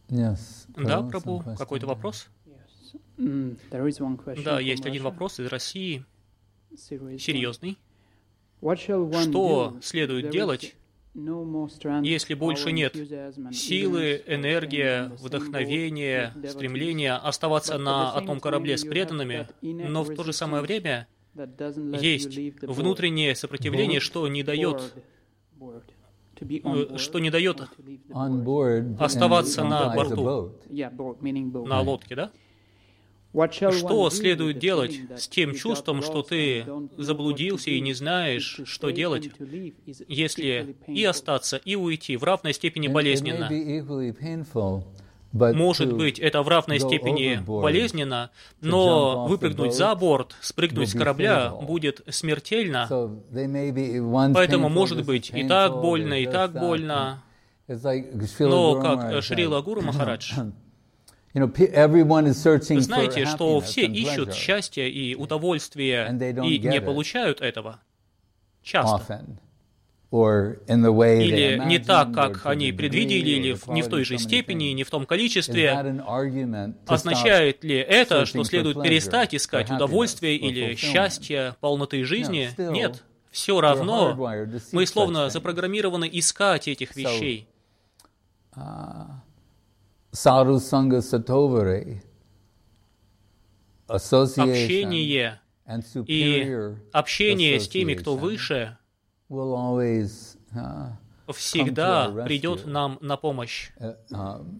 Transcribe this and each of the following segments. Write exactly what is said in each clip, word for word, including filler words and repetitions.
Yes. Да, Прабу, какой-то вопрос? Mm, there is one question Да, from есть один Russia. вопрос из России, Serious one. серьезный. What shall one Что do if следует there is делать, no more strength, если больше power, нет enthusiasm and силы, eagerness for staying энергия, on the same вдохновения, boat with devotees, стремления оставаться but at на the same одном time корабле с you have преданными, that inner но в то же самое resistance время that doesn't let you есть leave the boat, внутреннее сопротивление, что не дает, board, board, to be on э, board, что не дает or to leave the On board. board оставаться and на implies a борту. boat. Yeah, board, meaning boat. на лодке, да? What shall one Что do следует with the делать feeling that с тем you got чувством, что lost ты and don't know заблудился what to и не do? знаешь, Is to что stay делать, and to leave is если equally и painful. остаться, и уйти в равной степени It- it may болезненно? be equally painful, but Может to быть, это в равной go степени overboard, болезненно, jump но off the выпрыгнуть boat за борт, спрыгнуть will с be корабля fatal. будет смертельно. So they may be one's Поэтому, painful, может this is быть, и так painful, больно, there's и this, так that. больно. It's like Srila Но, Guru как Maharaj Шрила said, Гуру Махарадж, you know, pe- everyone is searching вы for знаете, что happiness все and ищут pleasure счастья и удовольствия, And they don't и get не it. получают этого часто. often, or in the way they Или не imagined, так, or как to они the предвидели, degree, или or в- the не в той quality, же so many степени, things. не в том Is that количестве. an argument to stop Означает ли это, что searching for следует pleasure, перестать for искать happiness, удовольствия for или fulfillment? счастья, полноты жизни? No, still, Нет. Все we're равно hardwired to seek мы such словно things. запрограммированы искать этих So, вещей. Sadhu Sangha Satovare, association Общение and и superior общение с теми, кто association выше, will always uh, всегда come to our придет rescue. нам на помощь. Uh, um,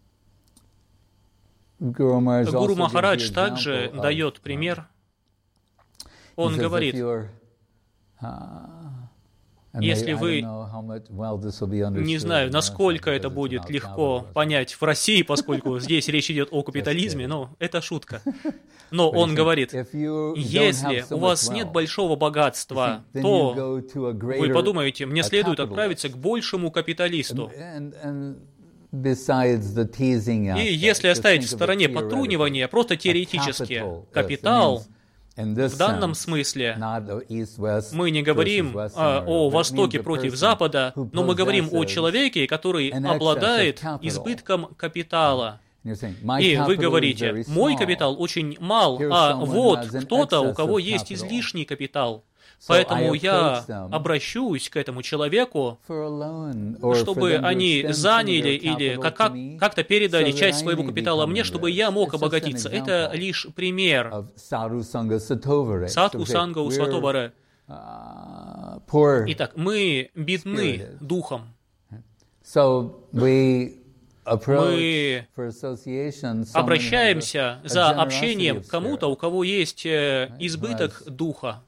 Guru Maharaj Гуру also gives Махарадж the также example of, дает uh, пример. he Он says, if говорит, you're, uh, and если may- I вы- don't know how much well this will be не understood знаю, in насколько Russia, это because it's будет about легко capitalism. понять в России, поскольку здесь речь идет о капитализме, но это шутка. Но он говорит, If you don't если have so у вас much нет wealth, большого богатства, then you то go to a вы greater- подумаете, мне a следует capitalist. отправиться к большему капиталисту. And, and besides the teasing И aspect, если just оставить think в of it стороне theoretically. подтрунивание, просто A теоретически, capital, yes, капитал, it means in this в данном sense, смысле, not the east-west мы не versus говорим western а, order, о but it Востоке means a против person Запада, who но мы говорим о possesses человеке, который an excess of обладает capital. избытком капитала. And you're saying, "My И вы capital is говорите, very мой small. капитал очень мал, Here's а someone вот who has an кто-то, у excess кого of есть capital. излишний капитал. So I Поэтому я approach them обращусь к этому человеку, for a loan or for чтобы them to они extend some of заняли their или capital как- to как- me, как-то передали so that часть I своего may капитала become мне, чтобы rich." я мог It's just an обогатиться. Это example лишь пример. of sadhu sangha satovare. Садху So say, Санга у we're, Сватобаре. uh, poor. Итак, мы бедны Spirited. духом. So we approach Мы for association someone who has обращаемся a- a за generosity общением of к кому-то, spirit. у кого есть э, избыток духа,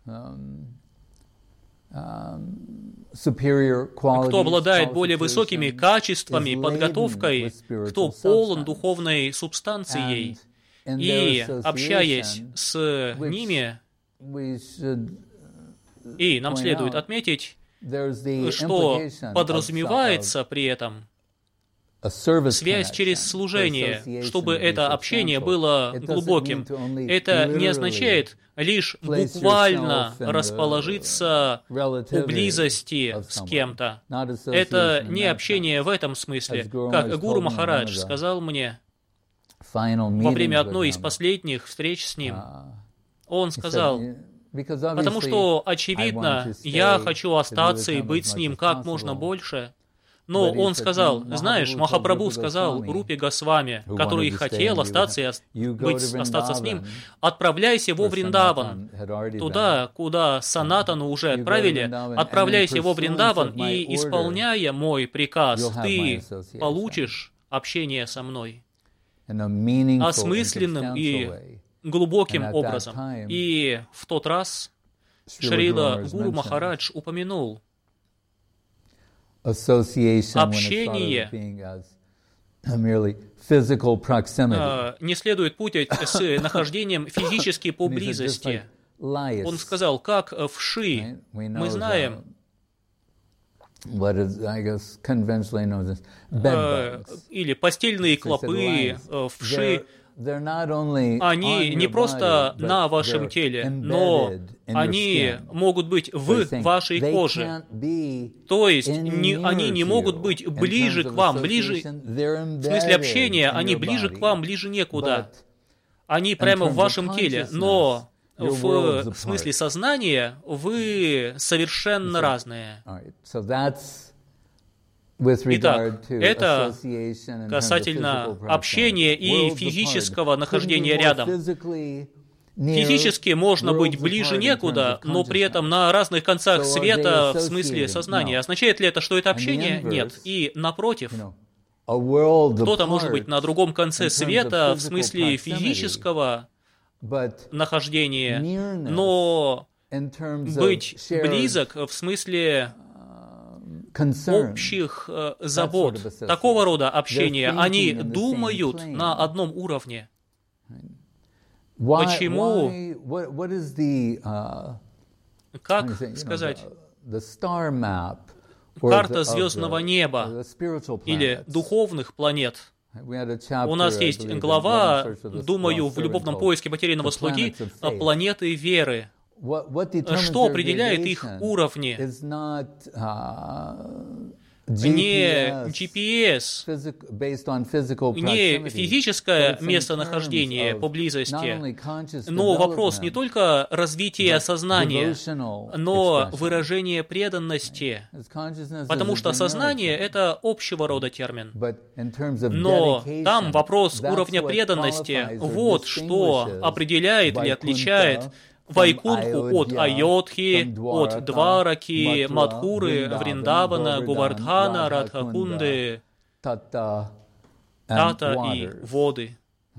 Superior qualities, кто обладает более высокими qualifications, качествами, is laden подготовкой, with spiritual кто полон substance. духовной субстанцией. And in И, their общаясь association, с which ними, we should, и нам point следует out, отметить, there's the что implication of- подразумевается при этом a service связь через connection, служение, the association чтобы to be это общение substantial. было It doesn't глубоким. mean to only Это не literally означает лишь place буквально yourself in the расположиться у relativity близости of с someone. кем-то. Not association Это in не that общение sense. в этом смысле. As Guru Как Maharaj Гуру told me Махарадж one of the сказал мне Final во время meetings одной with из him, последних встреч с ним, uh, он he said, сказал, "Yeah, because потому obviously что, I очевидно, want to stay, я to хочу be with остаться и him быть as с much ним as как можно possible." больше. Но But he он said, сказал, "No, знаешь, Mahaprabhu told Махапрабху Rupa сказал Goswami, Рупе Госвами, who который wanted to хотел stay with остаться и him, ос- "You go быть, to остаться с ним, Vrindavan, отправляйся во where Вриндаван, Sanatan had already туда, куда Санатану уже You go to отправили, Vrindavan, and отправляйся in во pursuance Вриндаван, of my и, order, исполняя мой приказ, you'll have my ты association. получишь общение со мной in a meaningful and осмысленным и substantial way." глубоким And at that образом. time, И в тот раз Srila Шрила Guru Гуру Maharaj Махарадж упомянул association when it's общение. thought of being as merely physical proximity. э, не следует путать с нахождением физически And he said, just поблизости. like lice, Он сказал, как э, вши. right? We know Мы знаем, the- what is, I guess, conventionally known as bed э, bugs. или постельные They said клопы, lice. э, вши, They're они не просто на вашем теле, но они могут быть в вашей коже. То есть не, они не могут быть ближе к вам, ближе, в смысле общения, они ближе к вам, ближе некуда. Они прямо в вашем теле, но в смысле сознания вы совершенно разные. Итак, это касательно общения и физического нахождения рядом. Физически можно быть ближе некуда, но при этом на разных концах света в смысле сознания. Означает ли это, что это общение? Нет. И напротив, кто-то может быть на другом конце света в смысле физического нахождения, но быть близок в смысле общих э, забот, такого рода общения, они думают на одном уровне. Почему, как сказать, карта звездного неба или духовных планет? У нас есть глава, думаю, в любовном поиске потерянного слуги, планеты веры. Что определяет их уровни? Не джи пи эс, не физическое местонахождение поблизости, но вопрос не только развития сознания, но выражение преданности, потому что сознание — это общего рода термин. Но там вопрос уровня преданности, вот что определяет или отличает Вайкунху от Айодхи, от Двараки, Мадхуры, Вриндавана, Говардхана, Радхакунды, Тата и воды.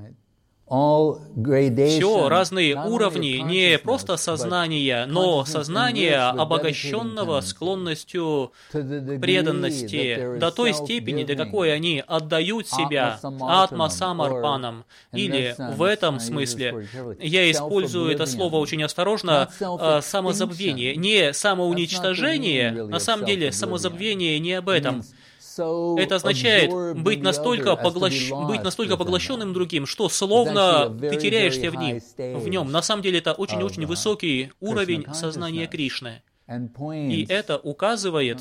Все разные уровни не просто сознания, но сознания, обогащенного склонностью к преданности до той степени, до какой они отдают себя атма самарпанам. Или в этом смысле, я использую это слово очень осторожно, самозабвение. Не самоуничтожение, на самом деле самозабвение не об этом. Это означает быть настолько, поглощ... быть настолько поглощенным другим, что словно ты теряешься в нем. в нем. На самом деле это очень-очень высокий уровень сознания Кришны. И это указывает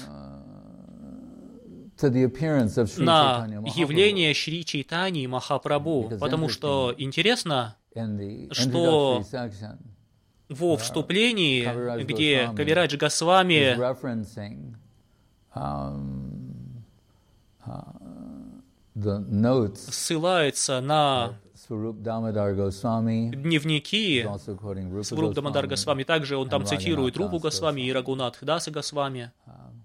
на явление Шри Чайтаньи Махапрабху, потому что интересно, что во вступлении, где Кавирадж Госвами ссылается на дневники Сваруп Дамодар Госвами. Также он там цитирует Рупу Госвами и Рагунатх Даса Госвами.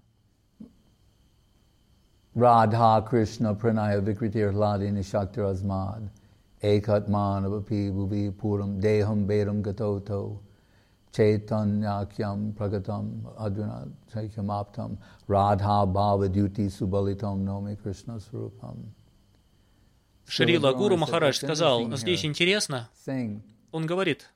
Radha Krishna Pranaya Vikritir Hladini Shakti Razmad Ekatman Avapi Bhuvi Puram Deham Bedam Gatoto Chaitanyakyam Pragatam Advina Chaikyam Aptam Radha Bhava Duty Subalitam Nomi Krishna Swarupam. Шрила Гуру Махарадж сказал, здесь интересно, он говорит,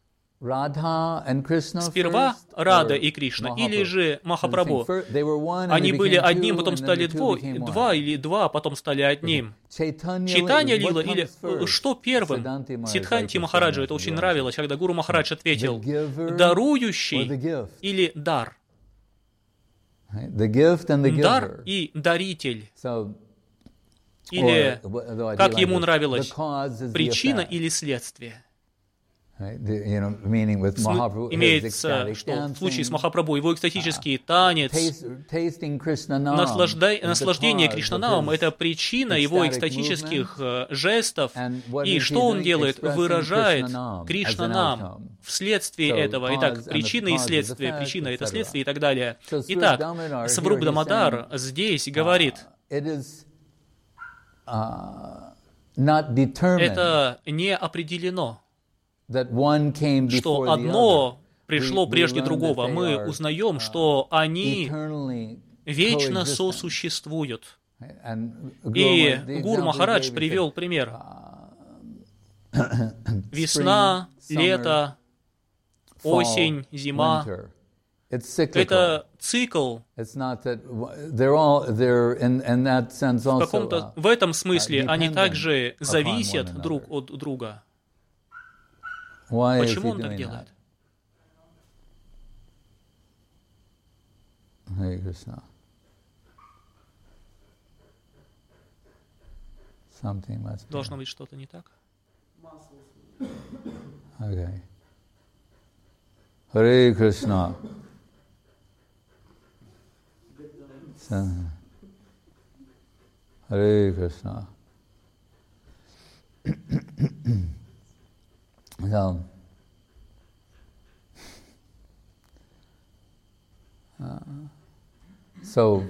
сперва Рада и Кришна, или же Махапрабху. Они были одним, потом стали двое, два или два, потом стали одним. Чайтанья лила, или что первым? Сиддханти Махараджу это очень нравилось, когда Гуру Махарадж ответил, дарующий или дар? Дар и даритель. Или, как ему нравилось, причина или следствие. Имеется, что в случае с Махапрабху его экстатический танец, наслаждай, наслаждение Кришнанамом — это причина его экстатических жестов, и что он делает? Выражает Кришнанам вследствие этого. Итак, причина и следствие, причина — это следствие и так далее. Итак, Сваруп Дамодар здесь говорит, это не определено, что одно пришло прежде другого. Мы узнаем, что они вечно сосуществуют. И Гуру Махарадж привел пример. Весна, лето, осень, зима. Это цикл. В каком-то, в этом смысле они также зависят друг от друга. Why is Почему he он так doing делает? that? Hare Krishna. Something must be. Должно быть что-то не так. Okay. Hare Krishna. So, Hare Krishna. So, uh, so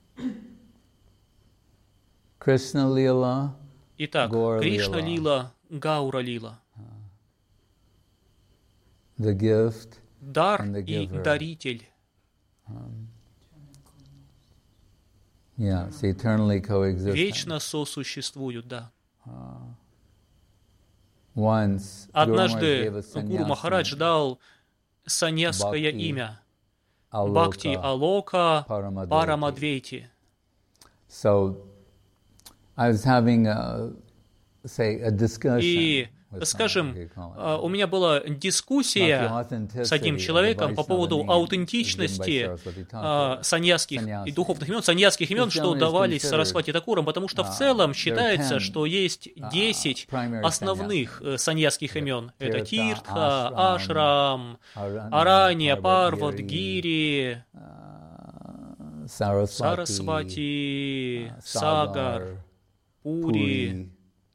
Krishna Lila, Итак, Гаура Кришна Лила. Лила, Гаура Лила. the gift, Дар and the и giver. даритель. Yes, eternally coexistent. Вечно сосуществуют, да. Once, Однажды Guru Maharaj gave a Гуру Махарадж sannyasi, дал саньясское Бхакти имя Aloka Бхакти Алока Парамадвайти. Парамадвейти. So, I was having a, say, a discussion. И, with скажем, someone, you call it, а, у меня была дискуссия about the authenticity с одним of the человеком по Vaishnava поводу names given by аутентичности Saraswati Thakur. а, саньяских и Саньяси. духовных имен, саньяских имен, Which что generally is давались considered, Сарасвати Такуром, потому что в uh, целом there are считается, ten, что есть uh, десять primary основных э, саньяских имен. Это Тиртха, Тиртха, Ашрам, Ашрам, Арanya, Аранья, Парватгири, Парватгири, uh, Saraswati, Сарасвати, uh, Сагар, Пури Puri,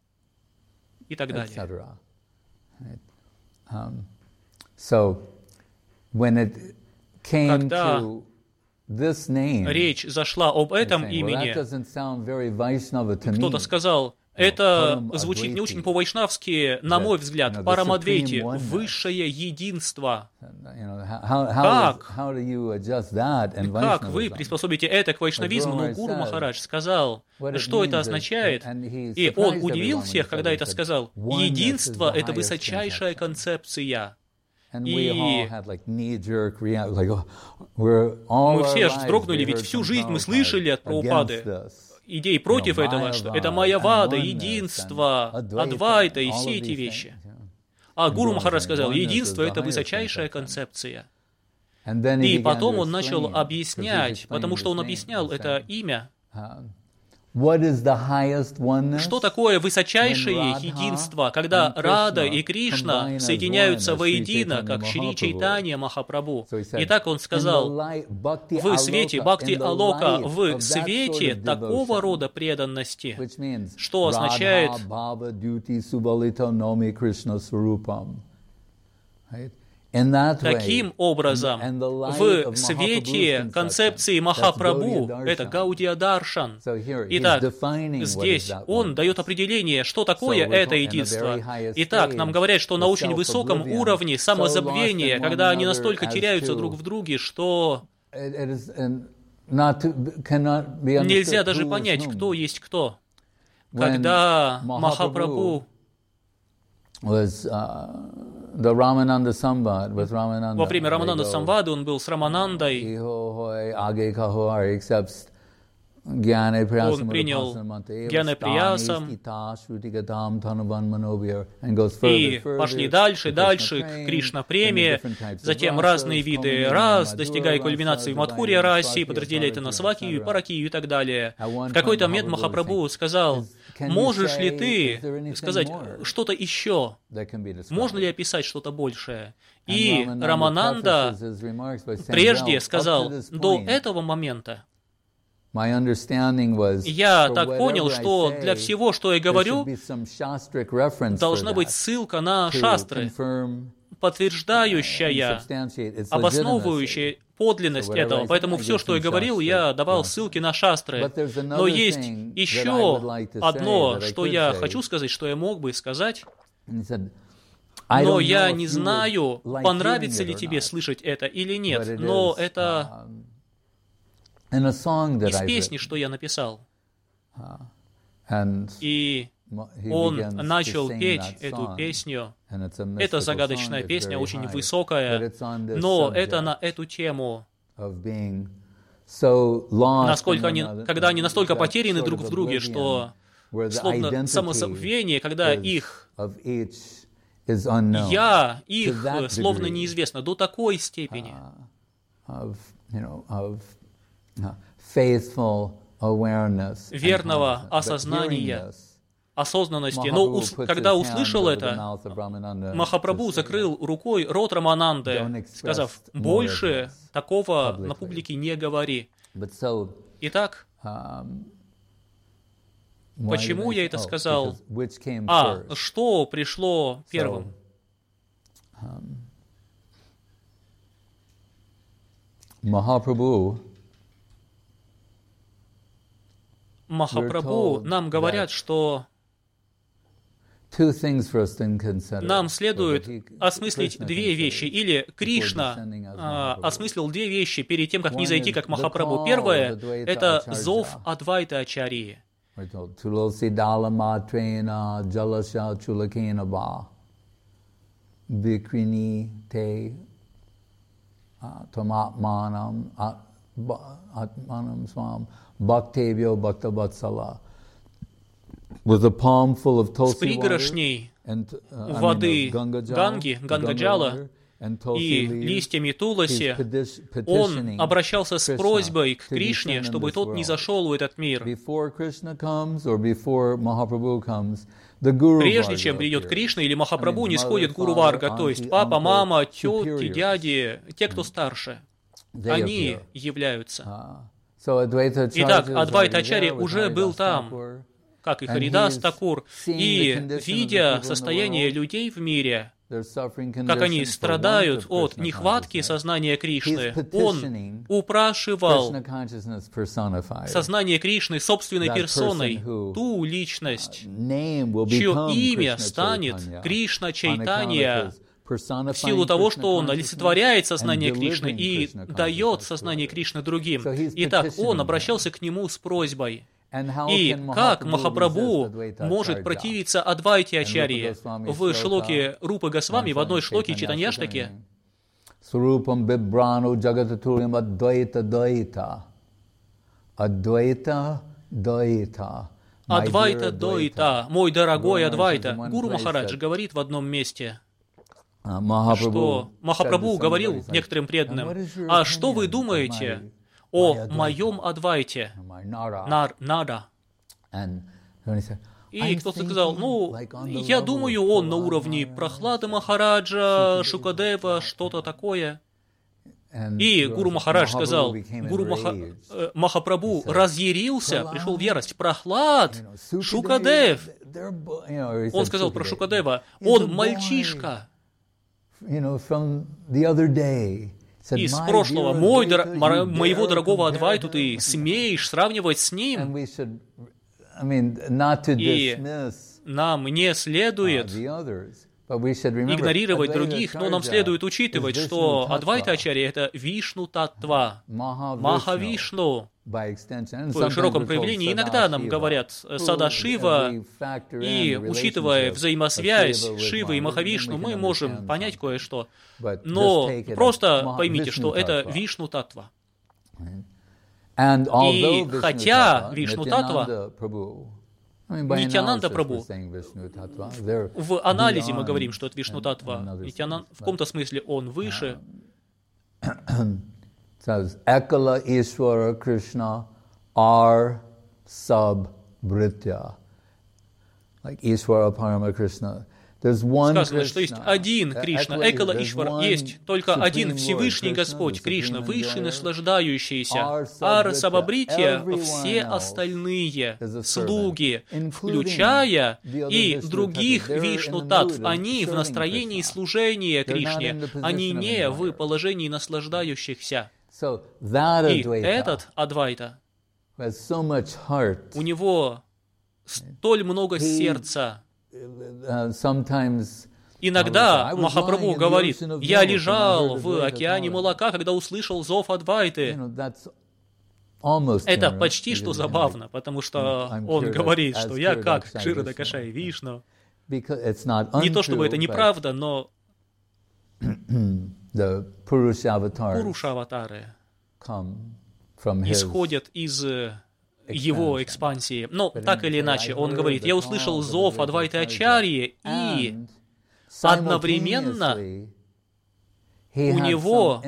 и так et далее. cetera. Right. Um, so, when it came Когда to this name, речь зашла об этом saying, well, that имени, doesn't sound very Vaishnava to кто-то me. сказал, это Парам звучит не очень Адвайти. по-вайшнавски, на That, мой you know, взгляд, the Парамадвейти, supreme oneness. высшее единство. You know, how, how, Как? is, how do you adjust that and Как вы Vaishnavism? приспособите это к вайшнавизму? Но Гуру Махарадж сказал, что это означает, и он удивил всех, когда это сказал. Единство — это высочайшая концепция. And И we all had like knee-jerk reaction, like, oh, we're all мы our все lives вздрогнули, we ведь heard всю from жизнь мы Prabhupada слышали от against Прабхупады this. идей против You know, этого, что это Майявада, Майявада, and единство, oneness, and Advaita, Адвайта и all все of эти these вещи. things, yeah. А And Гуру Guru Махарадж saying, сказал, oneness is единство — the это highest высочайшая conception. концепция. And then he И began потом to он начал explain, объяснять, 'cause he потому explained что он his name, объяснял he это said, имя. uh, what is the highest oneness? Что такое высочайшее When Radha единство, когда and Рада Krishna и Кришна combine as соединяются one, as воедино, Sri как Chaitanya Шри Mahaprabhu. Чайтанья Махапрабху. So he said, Итак, он in the сказал, light, Bhakti в свете Aloka, Бхакти in the Алока, light в of that свете sort of такого devotion, рода преданности, which means что означает Radha Bhava Duty Subalita Nomi Krishna Swarupam. Right? In that way, таким образом, and the light в of свете Mahaprabhu's концепции conception, Махапрабху, that's Gaudiya это Darshan. Гаудия Даршан. So here, he's Итак, defining what is здесь that он oneness. дает определение, что такое So we're это in a единство. very highest Итак, нам stage говорят, что на of очень высоком self-oblivion, уровне so самозабвения, lost in когда one они another настолько as теряются to- друг в друге, что It- it is, and not to, cannot be understood нельзя даже who is понять, whom. кто есть кто. When Когда Mahaprabhu Махапрабху was uh, the Ramananda Samvad with Ramananda. во время Рамананда They go, Самвады, он был с Раманандой, "Iho hoy age kaho har accepts Gyane Priyasam Он принял Upasanamante, Гьяне Приясам Stita Shrutikadam Tanuvan Manovir, and goes further, и further, пошли дальше, to дальше Krishna к Prem, Кришна-преме, then the different types of затем rasas, разные виды culminating in рас, Madhura достигая rasa, кульминации в Мадхурья Divine расе, и Swati, подразделяя это на Bharati, Свакию, et cetera. Паракию и так далее. At one В какой-то point, момент Mahaprabhu Махапрабху was сказал, saying, "Can you можешь ли say, ты is there anything сказать more что-то еще? that can be described?" Можно ли описать что-то большее? And И Ramananda Рамананда prefaces his remarks by saying, прежде "Well, сказал, up to this до point, этого момента my understanding was, я for так whatever понял, I что say, для всего, что я there говорю, should be some shastric reference должна for быть that, ссылка на to шастры, confirm and подтверждающая, substantiate its legitimacy. обосновывающая подлинность So whatever I этого. said, Поэтому I все, give что я some говорил, shastra я давал reference. ссылки на шастры. But there's Но another есть thing that I еще would like to say, одно, that I что could я say. хочу сказать, что я мог бы сказать, And he said, "I но don't я know не if you would знаю, like понравится hearing ли it or тебе not, слышать это или but нет, it но is, это um, in a song that из I've песни, written." что я написал. And И he он begins to начал sing петь that эту song. песню. And it's a Это mystical загадочная song, it's песня, very очень high, but высокая, it's on this но это subject на эту тему. of being so lost Насколько in они, one another, когда они настолько that потеряны sort друг of в друге, oblivion, что where the словно identity самозабвение, когда is их of each is unknown. Я их To that словно degree. неизвестно до такой степени. Of, you know, of uh, faithful awareness and Верного consciousness. But осознания, hearing this, осознанности. Но Махапрабху ус- puts когда his hand услышал over the это, mouth of Brahmananda Махапрабху to say, закрыл рукой рот Рамананды, Don't express сказав, more of больше this такого publicly. на публике не говори. But so, Итак, um, why почему did I я say- это oh, сказал? because which came А, first? что пришло первым? Махапрабху Махапрабху told нам говорят, that что two things first in consider. нам следует So that he- осмыслить Krishna две considered вещи. Или Кришна descending as а, Mahaprabhu. осмыслил две вещи перед тем, как One не зайти is как the Махапрабху. call Первое of Advaita — это Acharya. зов Адвайта Ачарьи. We're told, Tulasi Dalamatrena Jalasya Chulakena Ba Vikrini Te Tamatmanam Atmanam Swam Bhaktevyo Bhaktavatsala. With a palm full of С Tulsi water пригоршней and, uh, I mean, воды of Ganga Jal, Ганги, Ganga Гангаджала water, and Tulsi и leaves, листьями he's Туласи, peti- он petitioning обращался с Krishna просьбой к to Кришне, descend in чтобы this тот не world. зашел в этот мир. Before Krishna comes or before Mahaprabhu comes, the Guru Прежде Varga чем придет appears. Кришна или Махапрабху, I mean, не сходит mother, Гуру father, Варга, то есть auntie, папа, uncle, мама, тети, superiors. дяди, те, кто старше. They Они appear. являются. Ah. So Advaita Итак, Acharya is Адвайта already Ачарья there with уже был Haridas там, Thakur, как и and Харидас he's Такур, seeing the и, condition of the видя people in the состояние world, людей в мире, their suffering как они condition for страдают want of от Krishna нехватки consciousness. сознания Кришны, He's он petitioning упрашивал Krishna consciousness personified. сознание Кришны собственной That персоной, person who, ту личность, Name will чье become имя Krishna станет Chaitanya Кришна on account of Чайтанья, his personifying в силу того, Krishna что он consciousness олицетворяет and сознание Кришны delivering и Krishna дает consciousness сознание to others. Кришны другим. So he's Итак, petitioning он him. обращался к нему с просьбой. And how И can как Mahaprabhu Махапрабху resist Advaita может Acharya? противиться Адвайте And Ачарье? Rupa Goswami В шлоке Рупы Госвами, в одной шлоке Читаньяштаки, Сурупам Бибрану Джагататурим Адвайта Дайта. Адвайта Дайта. My dear Адвайта Advaita. Дойта, мой дорогой Guru Адвайта. Maharaj in one Гуру place Махарадж said, говорит в одном месте, Uh, Mahaprabhu что said Махапрабху to говорил somebody, некоторым "And преданным, what is your а что вы opinion of думаете my- о my Advaita, моем Адвайте? my Nara?" Нар, Нара. And then he said, И "I'm кто-то сказал, thinking ну, like on the я level думаю, of он на Prahlada уровне Maharaj, Прохлады Махараджа, Шукадева, что-то такое. and И Guru Гуру Махарадж Mahaprabhu сказал, became Гуру Маха... enraged. э, Махапрабху said, разъярился, "Prahlad, пришел в ярость. Прохлад, You know, Sukadeva, Шукадев. they're bo- you know, he Он said сказал про Sukadeva. Шукадева, He's a он boy, мальчишка. you know, from the other day. Said, Из "My прошлого, dear мой, Advaita, дор- you мора- моего dare дорогого compare Адвайту him?" ты смеешь сравнивать с And ним. we should, I mean, not to И dismiss нам не uh, следует the others, but we should remember игнорировать Advaita других, но нам Acharya следует is учитывать, Vishnu что Tattva, Адвайта Ачарья — это Вишну Таттва, Mahavishnu, Махавишну. by extension. And В sometimes широком we're told проявлении иногда нам Sadashiva, говорят who, Садашива, as we factor и, in the учитывая relationship взаимосвязь of Shiva with Шивы и Mahavishnu, Махавишну, we мы can можем understand понять something. кое-что. But Но just take it as просто Maha- поймите, Vishnu что это Tattva. Вишну Таттва. And although И Vishnu хотя Tattva, Вишну Nityananda Prabhu, I mean, by Нитьянанда analysis Прабху, we're saying Vishnu Tattva, they're в анализе мы beyond говорим, что это Вишну and- Таттва. and other Нитьянан- things, в каком-то смысле он выше. says Ekala Ishvara Krishna are sub-britya. Like Ishvara Parama Krishna. There's one Сказано, что есть Krishna. один Кришна, Ekala- Экала there's Ишвар, one есть только один Supreme Lord, Всевышний Krishna, Господь, the Кришна, Supreme Высший Enjoyer. наслаждающийся, Our Ара Sabhrita, Сабабритья, everyone все else остальные is a servant, слуги, including включая the other и Vishnu других Tattva. They're in Вишну the Таттв, mood of они в serving настроении Krishna. служения They're not Кришне, in the position они of не в enjoyer. положении наслаждающихся. So that И Advaita этот Адвайта, who has so much heart, у него столь много He- сердца. uh, sometimes Иногда I was lying Махапрабху in the говорит, ocean of я milk, and I лежал heard в Advaita океане calling. молока, когда услышал зов you Адвайты. know, that's almost Это humorous, почти что because забавно, потому что I'm он Kshira- говорит, as что я Kshira как Dakshai Кшира Vishnu. Дакашай Вишну. because it's not Не то чтобы untrue, это but неправда, но the Purusha avatars Пуруша-аватары come from his исходят из э, его expansion. экспансии. Но But так anyway, или иначе, I он heard говорит, the я услышал call of зов Advaita Адвайты Acharya, Ачарьи, и and одновременно у него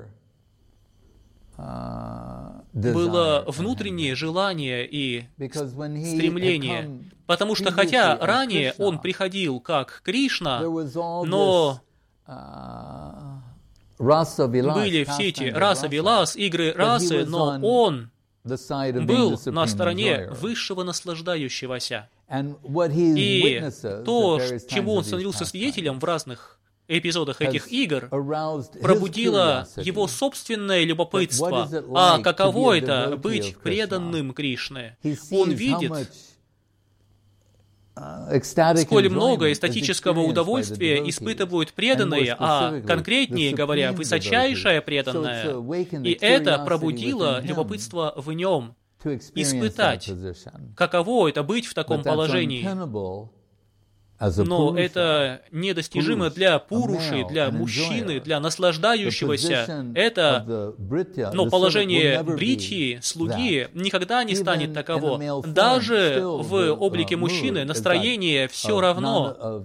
было внутреннее желание и стремление, потому что хотя ранее он приходил как Кришна, но были все эти раса-вилас, игры расы, но он был на стороне высшего наслаждающегося. И то, чему он становился свидетелем в разных эпизодах этих игр, пробудило его собственное любопытство. А каково это быть преданным Кришне? Он видит, сколь много эстетического удовольствия испытывают преданные, а конкретнее говоря, высочайшее преданное. И это пробудило любопытство в нем, испытать, каково это быть в таком положении. Но это недостижимо для пуруши, для мужчины, для наслаждающегося. Это, но положение бритьи, слуги, никогда не станет таково. Даже в облике мужчины настроение все равно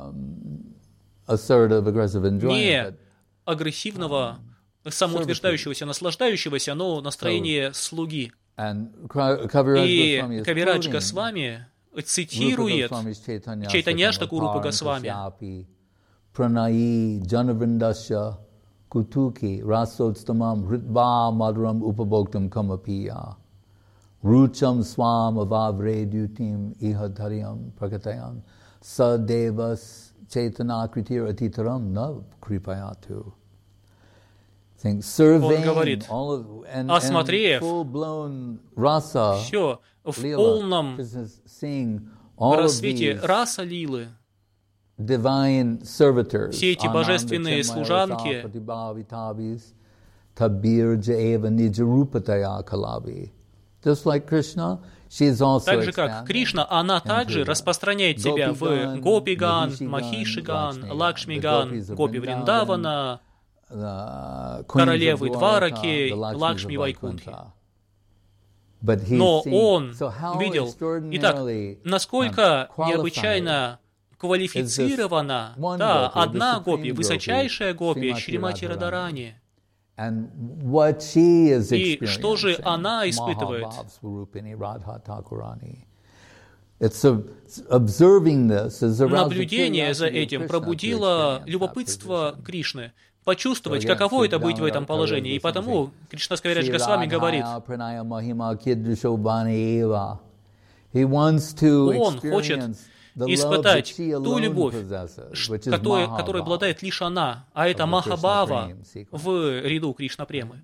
не агрессивного, самоутверждающегося, наслаждающегося, но настроение слуги. И Кавирадж Госвами цитирует Чайтанья Шакурупа Госвами. Пранаи джанавриндасya кутуки расодстамам ритва мадурам упабоктам камапия ручам свам ававредютим ихадхариям пракатаям садевас чайтанакритир атитарам нав крипаяту. Он говорит, осмотрев все в полном рассвете раса лилы, все эти божественные служанки, так же как Кришна, она также распространяет себя в Гопиган, Махишиган, Лакшмиган, Гопи Вриндавана, королевы Двараки, Лакшми Вайкунтхи. Но он видел, итак, насколько необычайно квалифицирована та одна гопи, высочайшая гопи, Шримати Радарани. И что же она испытывает? Наблюдение за этим пробудило любопытство Кришны, почувствовать, каково это быть в этом положении. И потому Кришнас Кавирадж Госвами говорит, он хочет испытать ту любовь, которой, которой обладает лишь она, а это Махабхава в ряду Кришна-премы.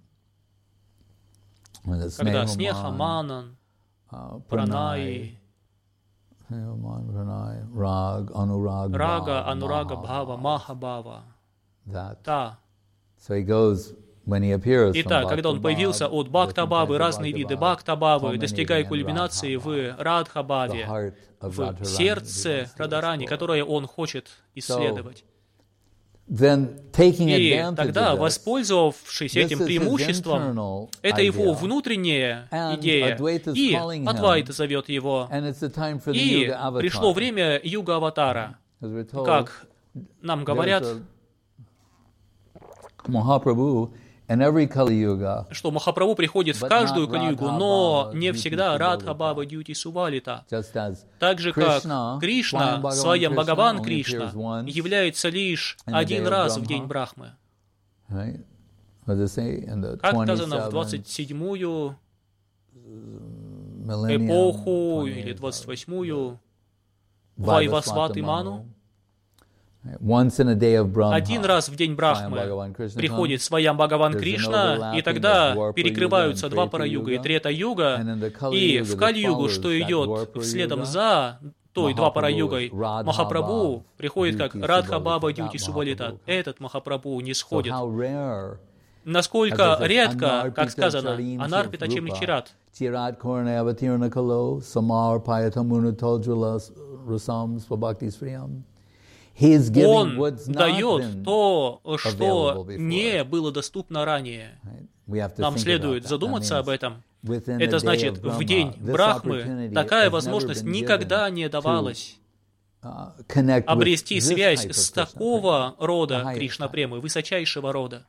Когда Снеха, Манан, Пранаи, Рага, Анурага, Бхава, Махабхава. Да. Итак, когда он появился от Бхакта-бхавы, разные виды Бхакта-бхавы, достигая кульминации в Радха-бхаве, в сердце Радарани, которое он хочет исследовать. И тогда, воспользовавшись этим преимуществом, это его внутренняя идея, и Адвайта зовет его, и пришло время юга-аватара, как нам говорят, что Махапрабху приходит в каждую Кали-югу, но не всегда Радха Бхава Дьюти Сувалита. Так же, как Кришна, Своям Бхагаван Кришна, является лишь один раз в день Брахмы. Как сказано в двадцать седьмую эпоху или двадцать восьмую Вайвасвати Ману, один раз в день Брахмы приходит Своям Бхагаван Кришна, и тогда перекрываются два пара-юга и трета-юга, и в Кали-югу, что идет следом за той два пара-югой, Махапрабху приходит как Радха Баба Дьюти Сувалита. Этот Махапрабху не сходит. Насколько редко, как сказано, Анарпита Чемничират. Он дает то, что не было доступно ранее. Нам следует задуматься об этом. Это значит, в день Брахмы такая возможность никогда не давалась. обрести связь с такого рода Кришна-премы, высочайшего рода.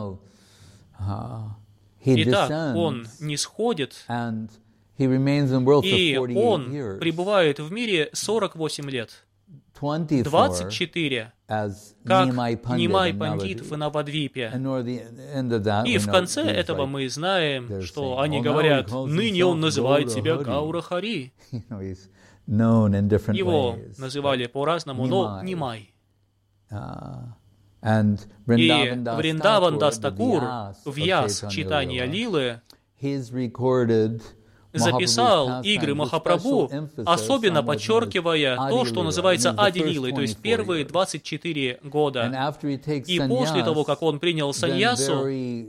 Итак, он нисходит, и он пребывает в мире сорок восемь лет. двадцать четыре, как Нимай Пандит в Навадвипе. И в конце этого мы знаем, что они говорят, ныне он называет себя Гаура Хари. Его называли по-разному, но Нимай. И Вриндаван Дас Такур в Яс читания Лилы записал игры Махапрабху, особенно подчеркивая то, что называется Ади-лилой, то есть первые двадцать четыре года. И после того, как он принял саньясу,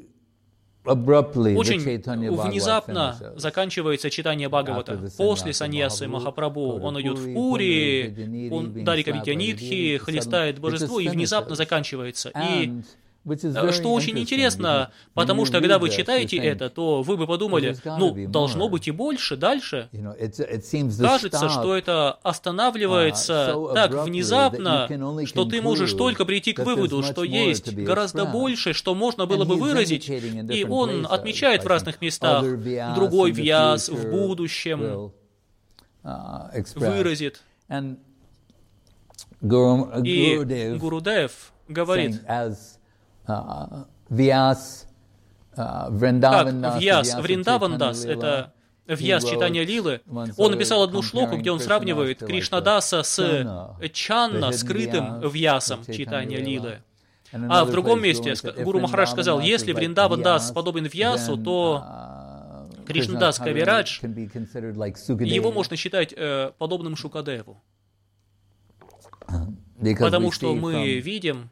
очень внезапно заканчивается читание Бхагавата. После саньясы Махапрабху он идет в Пури, он Дарика Витянитхи, хлестает божество и внезапно заканчивается. И что очень интересно, потому что когда вы читаете это, то вы бы подумали, ну, должно быть и больше, дальше. Кажется, что это останавливается так внезапно, что ты можешь только прийти к выводу, что есть гораздо больше, что можно было бы выразить, и он отмечает в разных местах, другой Вьяс в будущем выразит. И Гурудев говорит, Вьяс, как Вьяс, Вриндавандас, это Вьяс читания Лилы, он написал одну шлоку, где он сравнивает Кришнадаса с Чанна, скрытым Вьясом читания Лилы. А в другом месте Гуру Махарадж сказал, если Вриндавандас подобен Вьясу, то Кришнадас Кавирадж, его можно считать э, подобным Шукадеву. Потому что мы видим,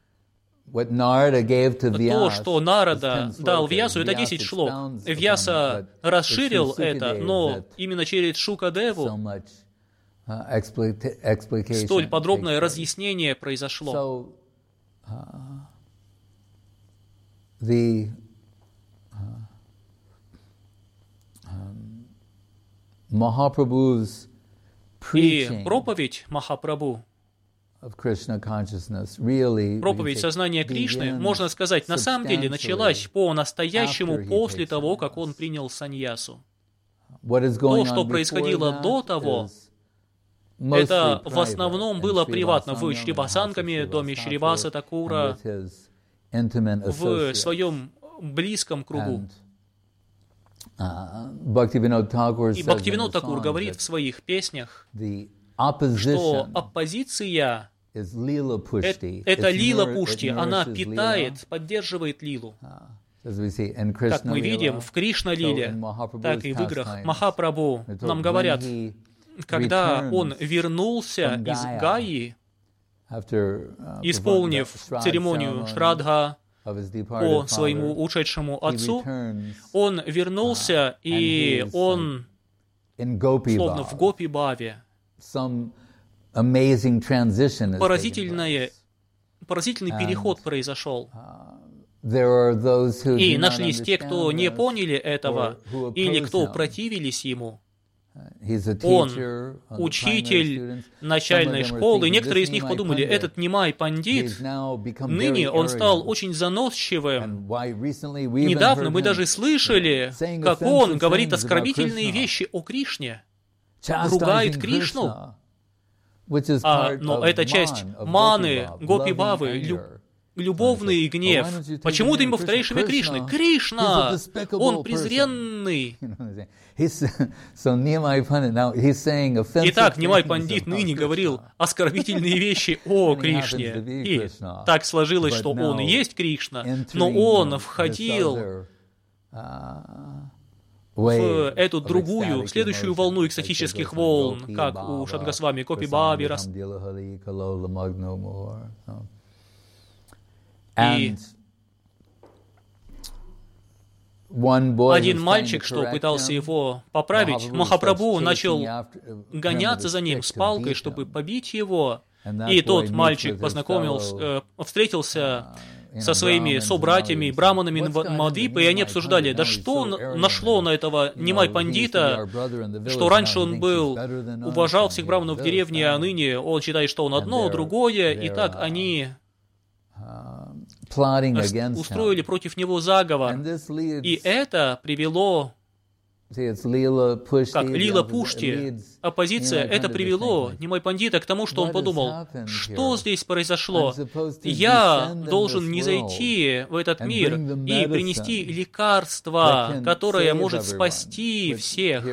то, что Нарада дал Вьясу, это десять шлок. Вьяса расширил это, но именно через Шукадеву столь подробное разъяснение произошло. И проповедь Махапрабху, проповедь сознания Кришны, можно сказать, на самом деле началась по-настоящему после того, как он принял саньясу. То, что происходило до того, это в основном было приватно в Шривасангаме, доме Шриваса Такура, в своем близком кругу. И Бхактивинод Такур говорит в своих песнях, что оппозиция — это лила Пушти, она питает, поддерживает лилу. Как мы видим в Кришна-лиле, так и в играх Махапрабху нам говорят, когда он вернулся из Гаи, исполнив церемонию Шрадха по своему ушедшему отцу, он вернулся, и он, словно в Гопи-баве, поразительное, поразительный переход произошел. И нашлись те, кто не поняли этого, или кто противились ему. Он учитель начальной школы, и некоторые из них подумали, этот Нимай Пандит, ныне он стал очень заносчивым. Недавно мы даже слышали, как он говорит оскорбительные вещи о Кришне, ругает Кришну. А, но это часть маны, гопи-бавы, люб, любовный гнев. Почему ты им повторяешь имя Кришны? Кришна! Он презренный. Итак, Нимай Пандит ныне говорил оскорбительные вещи о Кришне. И так сложилось, что он и есть Кришна, но он входил в эту другую, следующую волну экстатических волн, как у Шангасвами Гопи-бави. И один мальчик, что пытался его поправить, Махапрабху начал гоняться за ним с палкой, чтобы побить его. И тот мальчик познакомился, встретился со своими собратьями, браманами Мавадвипы, и они обсуждали, да что нашло на этого Нимай Пандита, что раньше он был, уважал всех браманов в деревне, а ныне он считает, что он одно, другое, и так они устроили против него заговор. И это привело, как Лила Пушти, оппозиция, это привело Нимай Пандита к тому, что он подумал, что здесь произошло? Я должен не зайти в этот мир и принести лекарство, которое может спасти всех.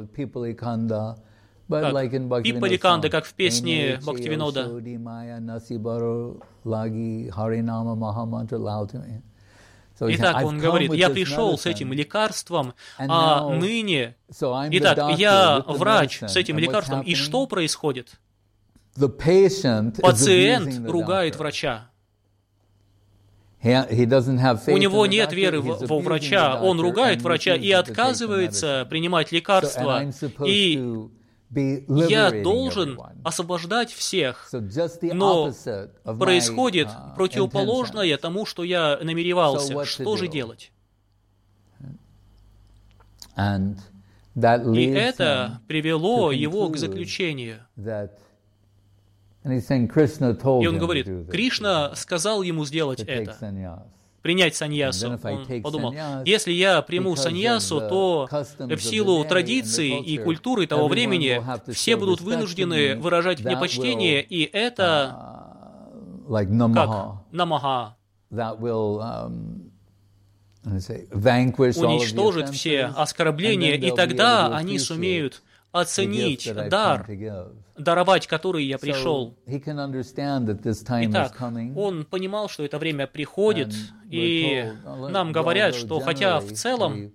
Как Пиппаликанда, как в песне Бхактивинода. Итак, он говорит, я пришел с этим лекарством, а ныне... Итак, я врач с этим лекарством, и что происходит? Пациент ругает врача. У него нет веры во врача, он ругает врача и отказывается принимать лекарства. И я должен освобождать всех, но происходит противоположное тому, что я намеревался. Что же делать? И это привело его к заключению. И он говорит, Кришна сказал ему сделать это. Принять саньясу. Он подумал, если я приму саньясу, то в силу традиций и культуры того времени все будут вынуждены выражать мне почтение, и это как намаха уничтожит все оскорбления, и тогда они сумеют оценить дар, даровать который я пришел. Итак, он понимал, что это время приходит, и нам говорят, что хотя в целом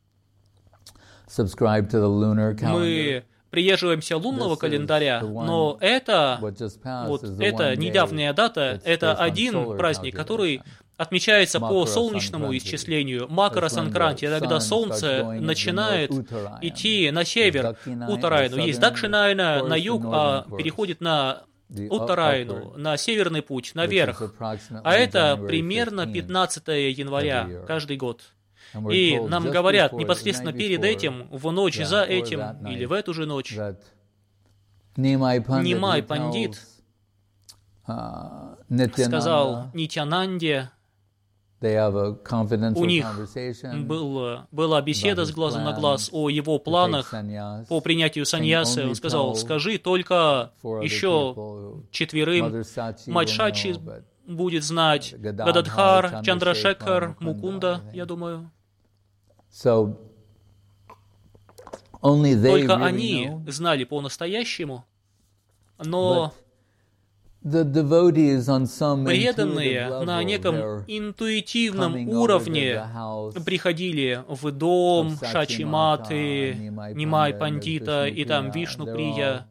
мы придерживаемся лунного календаря, но это, вот, это недавняя дата, это один праздник, который отмечается по солнечному исчислению, Макара Санкранти, когда солнце начинает идти на север, Уттарайну. Есть Дакшинайна на юг, а переходит на Уттарайну, на северный путь, наверх. А это примерно пятнадцатое января каждый год. И нам говорят непосредственно перед этим, в ночь за этим, или в эту же ночь, Нимай Пандит сказал Нитьянанде, у них был, была беседа с глазу на глаз о его планах по принятию саньясы. Он сказал, скажи только еще четверым, мать Шачи будет знать, Гададхар, Чандрашекхар, Мукунда, я думаю. Только они знали по-настоящему, но преданные на неком интуитивном уровне приходили в дом Шачи Маты, Нимай Пандита и там Вишну Прия.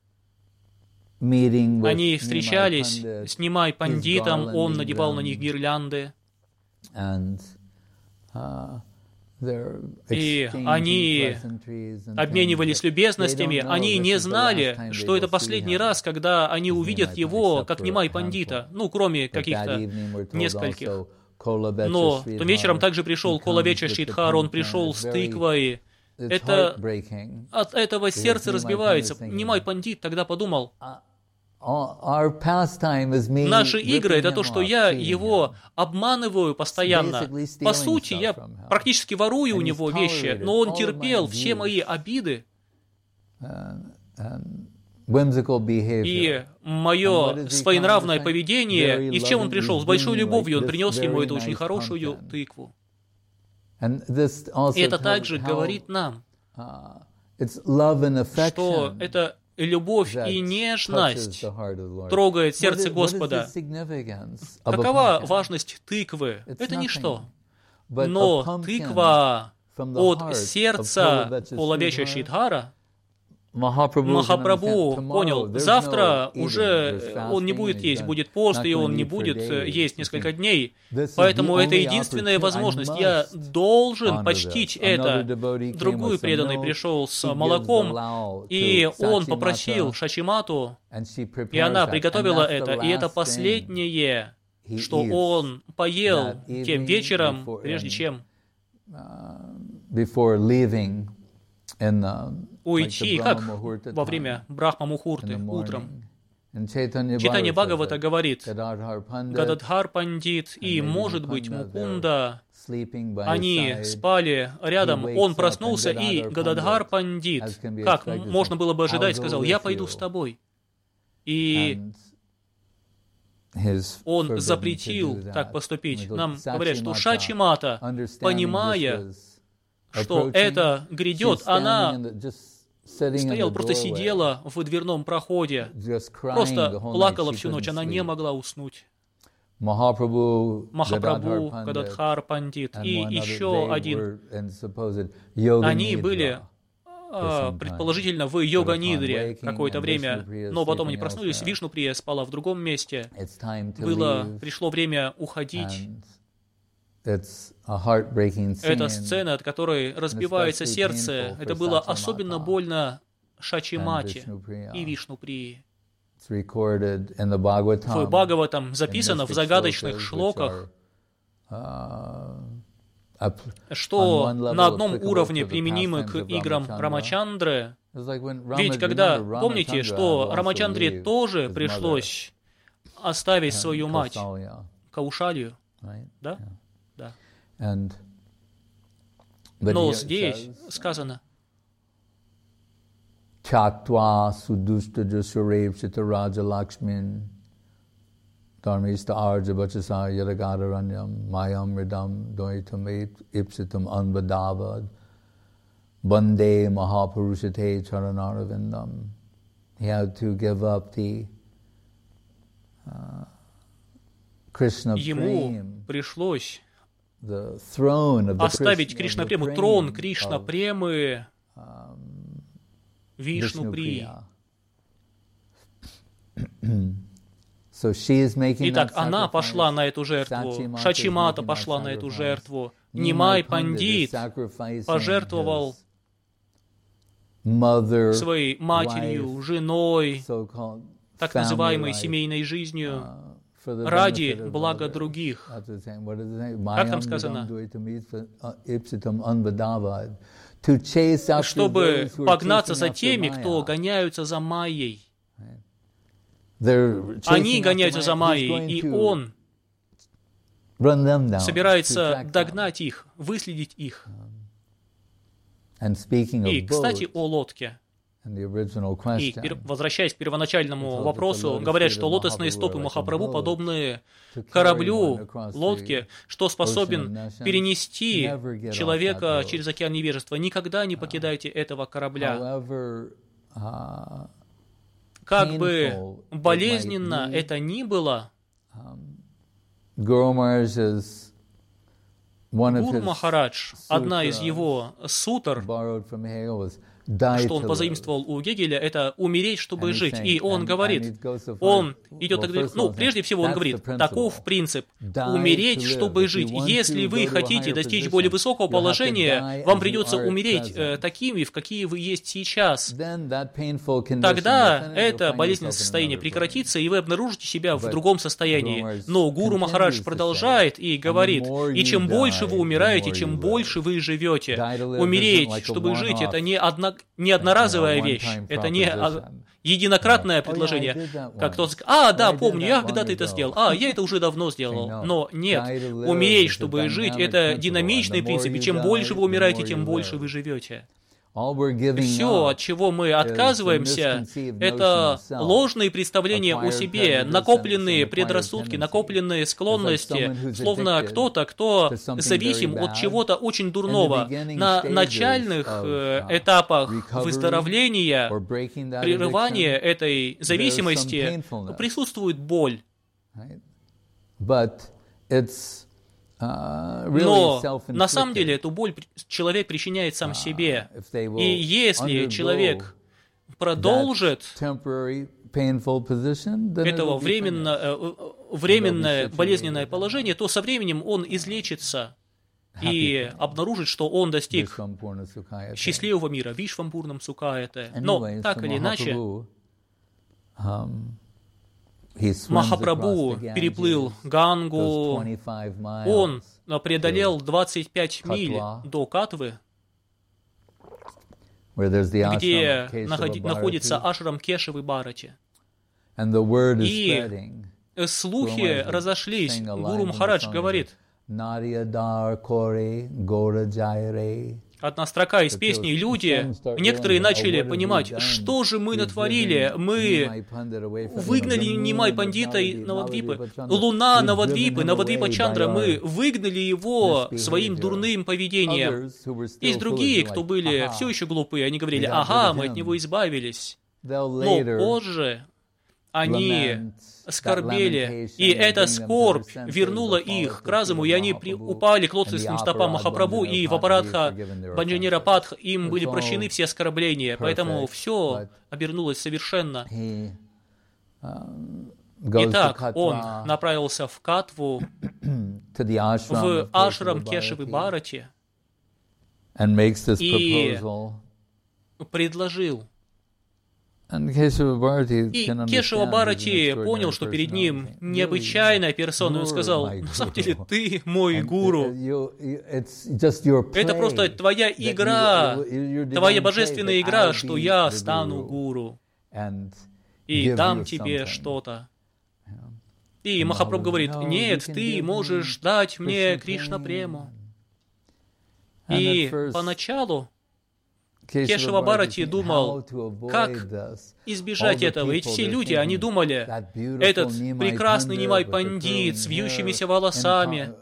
Они встречались с Нимай Пандитом, он надевал на них гирлянды. И они обменивались любезностями, они не знали, что это последний раз, когда они увидят его, как Нимай Пандита, ну, кроме каких-то нескольких. Но то вечером также пришел Колавеча Шидхар, он пришел с тыквой. Это, от этого сердце разбивается. Нимай Пандит тогда подумал, наши игры — это то, что я его обманываю постоянно. По сути, я практически ворую у него вещи, но он терпел все мои обиды. И мое своенравное поведение, и с чем он пришел? С большой любовью он принес ему эту очень хорошую тыкву. И это также говорит нам, что это любовь и нежность трогает сердце Господа. Какова важность тыквы? Это ничто. Но тыква от сердца Колавеча Шидхара, Махапрабху понял, завтра уже он не будет есть, будет пост, и он не будет есть несколько дней. Поэтому это единственная возможность. Я должен почтить это. Другой преданный пришел с молоком, и он попросил Шачимату, и она приготовила это. И это последнее, что он поел тем вечером, прежде чем уйти, как во время Брахма-мухурты утром. Чайтанья Бхагавата говорит, Гададхар Пандит и, может быть, Мукунда, они спали рядом, он проснулся, и Гададхар Пандит, как можно было бы ожидать, сказал, я пойду с тобой. И он запретил так поступить. Нам говорят, что Шачи Мата, понимая, что это грядет, она стояла, просто сидела в дверном проходе, просто плакала всю ночь, она не могла уснуть. Махапрабху, Гададхар Пандит и еще один, они были предположительно в йога-нидре какое-то время, но потом они проснулись, Вишнуприя спала в другом месте, было, пришло время уходить. Это сцена, от которой разбивается сердце. Это было особенно больно Шачи Мате и Вишнуприи. В Бхагаватам записано в загадочных шлоках, что на одном уровне применимы к играм Рамачандры. Ведь когда, помните, что Рамачандре тоже пришлось оставить свою мать, Каушалью, да? Да. Но здесь сказано, Чактва судушта джасуревшита раджа лакшмин дharmista arja bachasa yadagararanyam mayam ridam doitam ipsitam anvadavad bande mahapurushate charanaravindam. He had to give up the uh, Krishna Ему пришлось оставить Кришна-прему, трон Кришна-премы, Вишну-прии. Итак, она пошла на эту жертву, Шачи Мата пошла на эту жертву, Нимай Пандит пожертвовал своей матерью, женой, так называемой семейной жизнью, ради блага других. Как там сказано? Чтобы погнаться за теми, кто гоняются за Майей. Они гоняются за Майей, и он собирается догнать их, выследить их. И, кстати, о лодке. И, возвращаясь к первоначальному вопросу, говорят, что лотосные стопы Махапрабху подобны кораблю, лодке, что способен перенести человека через океан невежества. Никогда не покидайте этого корабля. Как бы болезненно это ни было, Гуру Махарадж, одна из его сутр, что он позаимствовал у Гегеля, это «умереть, чтобы жить». И он говорит, он идет так далеко, ну, прежде всего он говорит, таков принцип «умереть, чтобы жить». Если вы хотите достичь более высокого положения, вам придется умереть э, такими, в какие вы есть сейчас. Тогда это болезненное состояние прекратится, и вы обнаружите себя в другом состоянии. Но Гуру Махарадж продолжает и говорит, и чем больше вы умираете, чем больше вы живете. Умереть, чтобы жить, это не одна не одноразовая вещь, это не единократное предложение, как кто-то скажет, а, да, помню, я когда-то это сделал, а, я это уже давно сделал, но нет, умереть, чтобы жить, это динамичный принцип, и чем больше вы умираете, тем больше вы живете. Все, от чего мы отказываемся, это ложные представления о себе, накопленные предрассудки, накопленные склонности, словно кто-то, кто зависим от чего-то очень дурного. На начальных этапах выздоровления, прерывания этой зависимости присутствует боль. Но на самом деле эту боль человек причиняет сам себе. И если человек продолжит это временно, временное болезненное положение, то со временем он излечится и обнаружит, что он достиг счастливого мира, Вишвампурнам Сукаете. Но так или иначе, Махапрабху переплыл Гангу, он преодолел двадцать пять миль до Катвы, где находится ашрам Кешавы Бхарати. И слухи разошлись. Гуру Махарадж говорит, одна строка из песни, люди, некоторые начали понимать, что же мы натворили. Мы выгнали Нимай Пандита и Навадвипы. Луна Навадвипы, Навадвипа Чандра, мы выгнали его своим дурным поведением. Есть другие, кто были все еще глупые, они говорили, ага, мы от него избавились. Но позже они скорбели, и эта скорбь вернула их к разуму, и они при... упали к лотосным стопам Махапрабху, и в Апарадха Банджанира Падх им были прощены все оскорбления, поэтому все обернулось совершенно. Итак, он направился в Катву, в ашрам Кешавы Бхарати, и предложил. И Кешава Бхарати понял, что перед ним необычайная персона, и он сказал, на самом деле, ты мой гуру. Это просто твоя игра, твоя божественная игра, что я стану гуру и дам тебе что-то. И Махапрабху говорит, нет, ты можешь дать мне Кришна-прему. И поначалу Кешава Бхарати думал, как избежать этого. Ведь все люди, они думали, этот прекрасный Нимай Пандит с вьющимися волосами,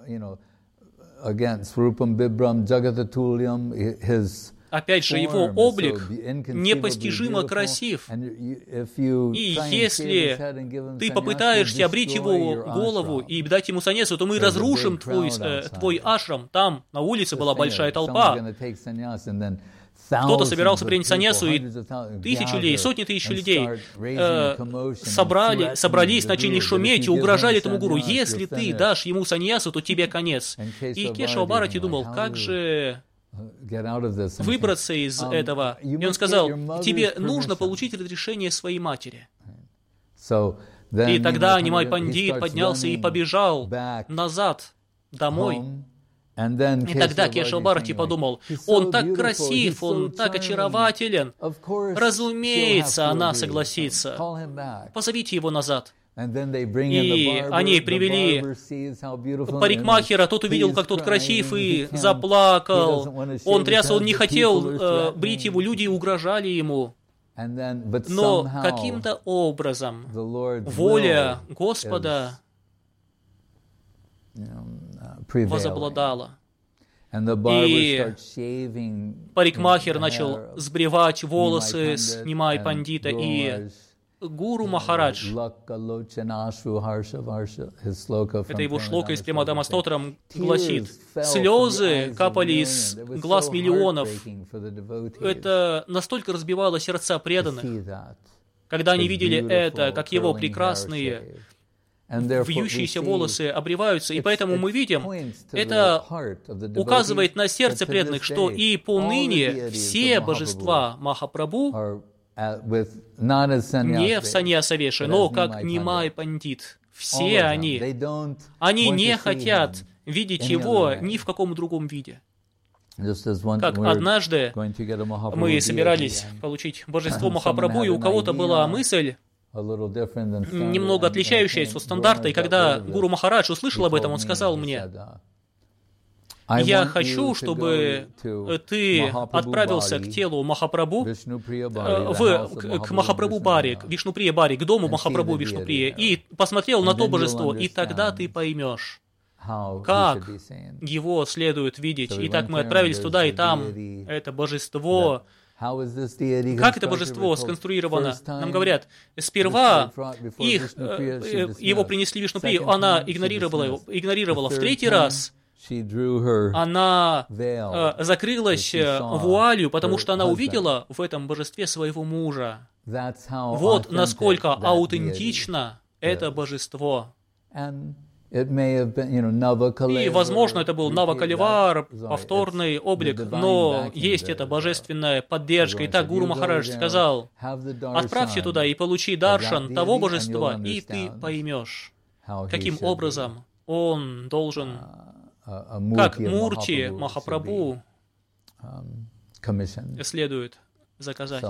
опять же, его облик непостижимо красив. И если ты попытаешься обрить его голову и дать ему саньясу, то мы разрушим твой, э, твой ашрам. Там на улице была большая толпа. Кто-то собирался принять саньясу, и тысячи людей, сотни тысяч людей э, собрали, собрались, начали шуметь и угрожали этому гуру. Если ты дашь ему саньясу, то тебе конец. И Кешава Бхарати думал, как же выбраться из этого. И он сказал, тебе нужно получить разрешение своей матери. И тогда Нимай Пандит поднялся и побежал назад, домой. И тогда Кешава Бхарати подумал, он так красив, он так очарователен. Разумеется, она согласится. Позовите его назад. И они привели парикмахера, тот увидел, как тот красив, и заплакал. Он трясся, он не хотел э, брить его, люди угрожали ему. Но каким-то образом воля Господа возобладала. И парикмахер начал сбривать волосы с Нимай Пандита, и Гуру Махарадж, это его шлока из Премадама Стотрам, гласит, слезы капали из глаз миллионов. Это настолько разбивало сердца преданных, когда они видели это, как его прекрасные вьющиеся волосы обреваются, и поэтому мы видим, это указывает на сердце преданных, что и поныне все божества Махапрабху не в саньясавеше, но как Нимай Пандит. Все они, они не хотят видеть его ни в каком другом виде. Как однажды мы собирались получить божество Махапрабху, и у кого-то была мысль, немного отличающаяся от стандарта, и когда Гуру Махарадж услышал об этом, он сказал мне, я хочу, чтобы ты отправился к телу Махапрабху, в, к Махапрабху Бари, к Вишнуприя Бари, к дому Махапрабху Вишнуприя, и посмотрел на то божество, и тогда ты поймешь, как его следует видеть. И так мы отправились туда, и там это божество. Как это божество сконструировано? Нам говорят, сперва их, его принесли Вишнуприю, она игнорировала его, игнорировала. В третий раз она э, закрылась вуалью, потому что она увидела в этом божестве своего мужа. Вот насколько аутентично это божество. И, возможно, это был Навакаливар, повторный облик, но есть эта божественная поддержка. Итак, Гуру Махарадж сказал: отправься туда и получи даршан того божества, и ты поймешь, каким образом он должен, как Мурти Махапрабху следует заказать.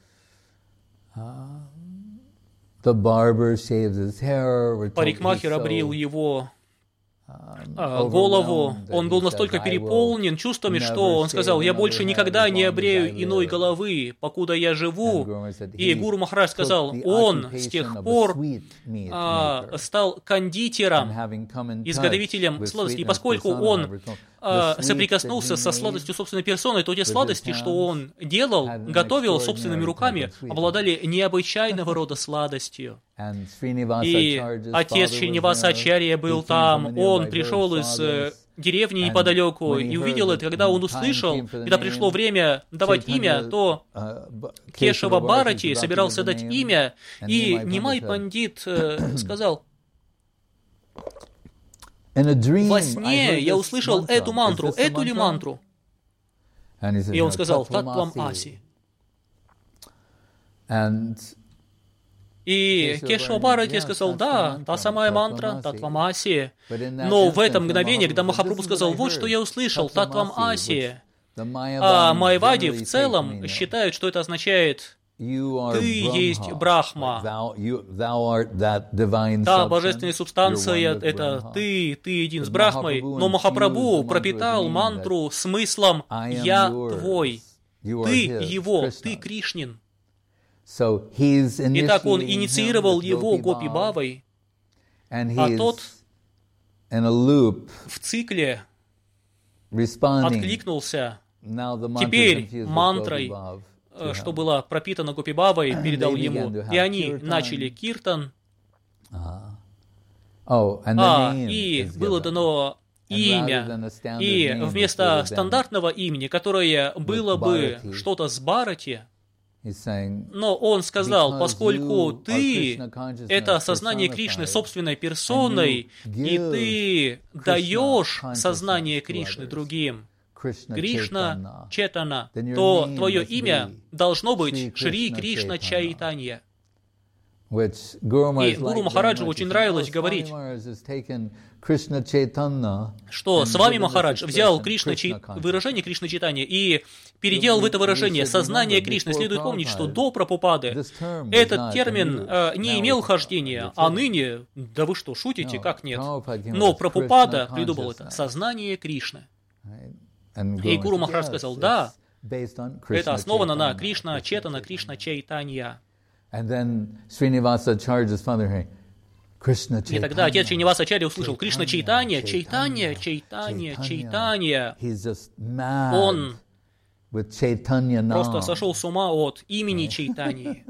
Парикмахер обрил его голову, он был настолько переполнен чувствами, что он сказал: я больше никогда не обрею иной головы, покуда я живу. И Гуру Махарадж сказал: он с тех пор а, стал кондитером, изготовителем сладостей. И поскольку он а, соприкоснулся со сладостью собственной персоны, то те сладости, что он делал, готовил собственными руками, обладали необычайного рода сладостью. И отец Шриниваса Ачарья был там, он пришел из э, деревни неподалеку и увидел это. Когда он услышал, когда пришло время давать имя, то Кешава Бхарати собирался дать имя, и Нимай Пандит э, сказал: во сне я услышал эту мантру, эту ли мантру? И он сказал: Татвам Аси. И Кешава Бхарати сказал: да, та самая мантра, Татвам Аси. Но в это мгновение, когда Махапрабху сказал: вот что я услышал, Татвам Аси, а майявади в целом считают, что это означает: ты есть Брахма. Та божественная субстанция — это ты, ты един с Брахмой. Но Махапрабху пропитал мантру смыслом: я твой, ты его, ты Кришнин. Итак, он инициировал его Гопи Бавой, а тот в цикле откликнулся теперь мантрой, что было пропитано Гопи Бавой, передал ему. И они начали киртан, а, и было дано имя. И вместо стандартного имени, которое было бы что-то с Бхарати, но он сказал: поскольку ты — это сознание Кришны собственной персоной, и ты даешь сознание Кришны другим, Кришна Четана, то твое имя должно быть Шри Кришна Чайтанья. И Гуру Махараджу очень нравилось говорить, что с вами Махарадж взял Кришна, выражение Кришна Чайтанья и переделал в это выражение сознание Кришны. Следует помнить, что до Прабхупады этот термин э, не имел хождения, а ныне, да вы что, шутите, как нет? Но Прабхупада придумал это, сознание Кришны. И Гуру Махарадж сказал: да, это основано на Кришна Четана, Кришна Чайтанья. И тогда отец Шриниваса Ачарья услышал: Кришна Чайтанья, Чайтанья, Чайтанья, Чайтанья. Он просто сошел с ума от имени Чайтаньи.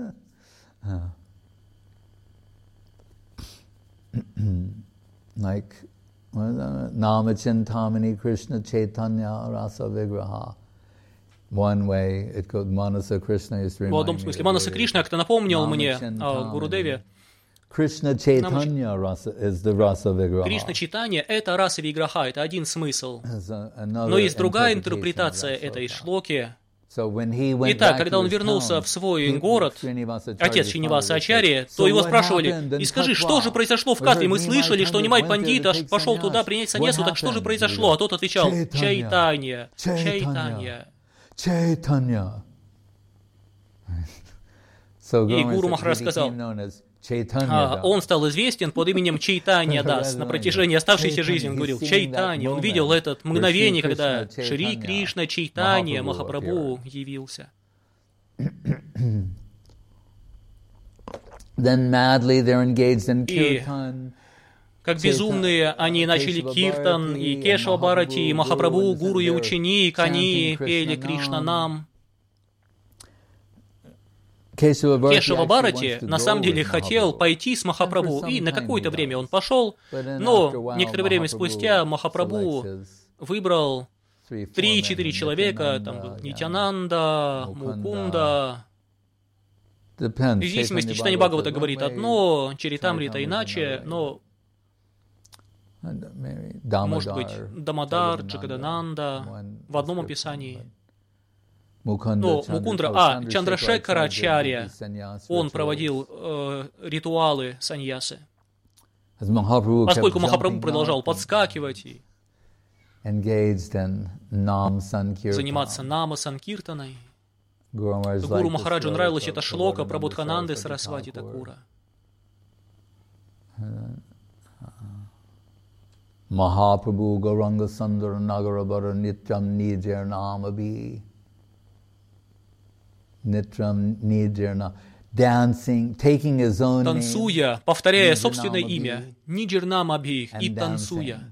Nama Chintamani Krishna Chaitanya Rasa Vigraha. One way it goes, Manasa Krishna is в одном смысле. Манаса Кришна как-то напомнил мне о Гурудеве. Krishna Chaitanya is the Rasa Vigraha. Кришна Чайтанья — это раса Виграха, это один смысл. Но есть другая интерпретация этой шлоки. Итак, когда он вернулся в свой город, отец Шриниваса Ачарьи, то его спрашивали: и скажи, что же произошло в Катве? Мы слышали, что Нимай Пандит аж пошел туда принять саньясу, так что же произошло? А тот отвечал: Чайтанья, Чайтанья. Чайтанья. И Гуру Махарадж сказал: а, он стал известен под именем Чайтанья Дас. На протяжении оставшейся жизни он говорил Чайтанья. Он видел это мгновение, когда Шри Кришна Чайтанья Махапрабху явился. И как безумные они начали киртан, и Кешава Бхарати, и Махапрабху, гуру и ученик, они пели Кришна нам. Кешава Бхарати на самом деле хотел пойти с Махапрабху, и на какое-то время он пошел, но некоторое время спустя Махапрабху выбрал три-четыре человека, там был Нитянанда, Мукунда. В зависимости, читание Бхагавата говорит одно, Чаритамрита иначе, но может быть, Дамодар, Джагадананда, в одном описании. Но Мукундра, а, Чандрашекхара Ачарья, он проводил э, ритуалы саньясы. Поскольку Махапрабху продолжал подскакивать и заниматься нама-санкиртаной, Гуру Махараджу нравилась эта шлока про Будхананды Сарасвати Такура. Махапрабху Гаранга Сандара Нагарабара Нитрам Нидернам Аби. Нитрам Нидернам. Dancing, taking his own name, танцуя, повторяя собственное имя, Ниджернам Абхи, и танцуя.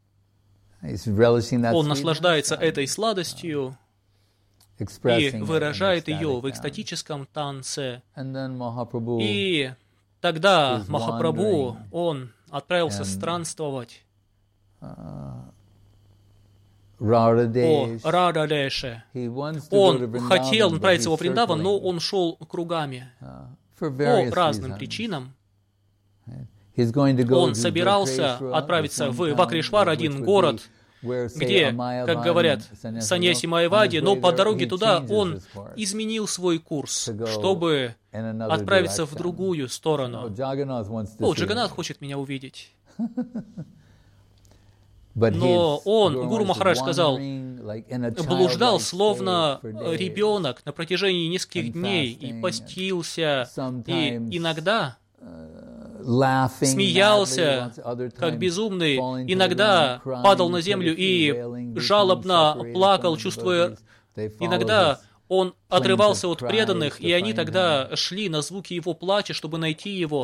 Он наслаждается этой сладостью и выражает ее в экстатическом танце. И тогда Махапрабху, он отправился странствовать о Рададеше. Он хотел отправиться во Вриндаван, но он шел кругами по разным причинам. Он собирался отправиться в Вакрешвар, один город, где, как говорят, саньяси Майявади, но по дороге туда он изменил свой курс, чтобы отправиться в другую сторону. О, Джаганнат хочет меня увидеть. Но он, Гуру Махарадж сказал, блуждал словно ребенок на протяжении нескольких дней и постился, и иногда смеялся, как безумный, иногда падал на землю и жалобно плакал, чувствуя, иногда он отрывался от преданных, и они тогда шли на звуки его плача, чтобы найти его.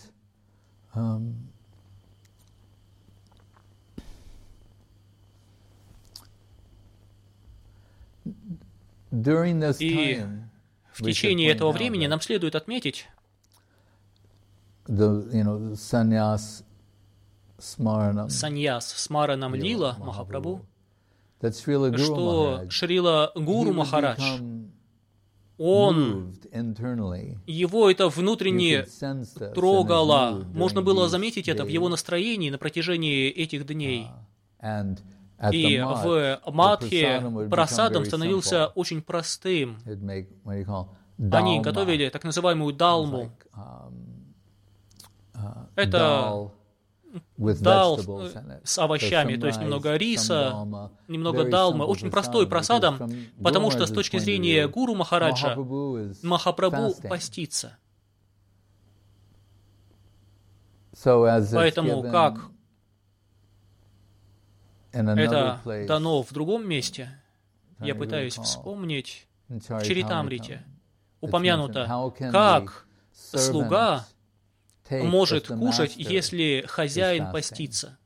И в течение этого времени нам следует отметить, саньяс смаранам лила Махапрабху, что Шрила Гуру Махарадж, он, его это внутренне трогало. Можно было заметить это в его настроении на протяжении этих дней. И в Мадхе прасадом становился очень простым. Они готовили так называемую далму. Это дал с овощами, то есть немного риса, немного далмы. Очень простой прасадом, потому что с точки зрения Гуру Махараджа Махапрабху постится. Поэтому как это дано в другом месте, я пытаюсь вспомнить, в Чаритамрите упомянуто, как слуга может кушать, если хозяин постится.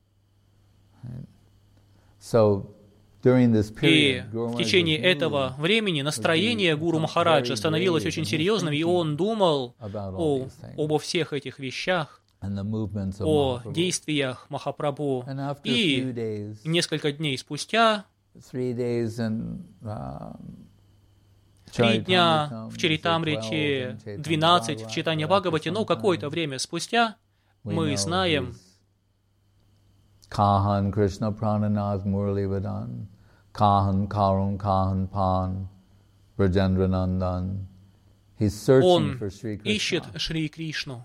И в течение этого времени настроение Гуру Махараджа становилось очень серьезным, и он думал о, обо всех этих вещах, о действиях Махапрабху. И несколько дней спустя, три дня в Чаритамрите, двенадцать в Чайтанья Бхагавате, но какое-то время спустя мы знаем, Кахан Кришна Прананат Мурливадан, Кахан Карун Кахан Пан, Браджендранандан. Он ищет Шри Кришну.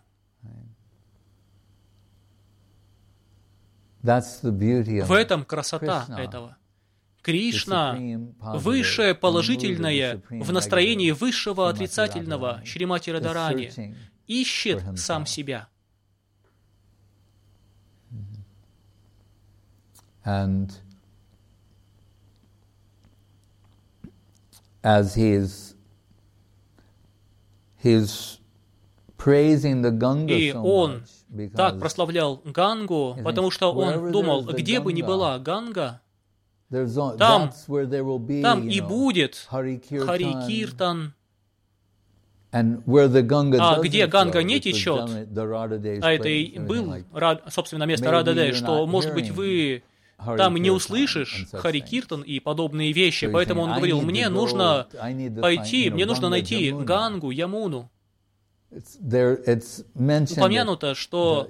В этом красота этого. Кришна — высшее положительное в настроении высшего отрицательного, Шримати Радарани, ищет сам себя. And as he's he's praising the Ganga И so он much, так прославлял Гангу, потому что он думал, где бы ни была Ганга, там, там и будет Хари Киртан. А где Ганга не течет, а это и был, собственно, место Рададэ, что, может быть, вы там не услышишь Хари Киртан и подобные вещи, поэтому он говорил, мне нужно пойти, мне нужно найти Гангу, Ямуну. упомянуто, что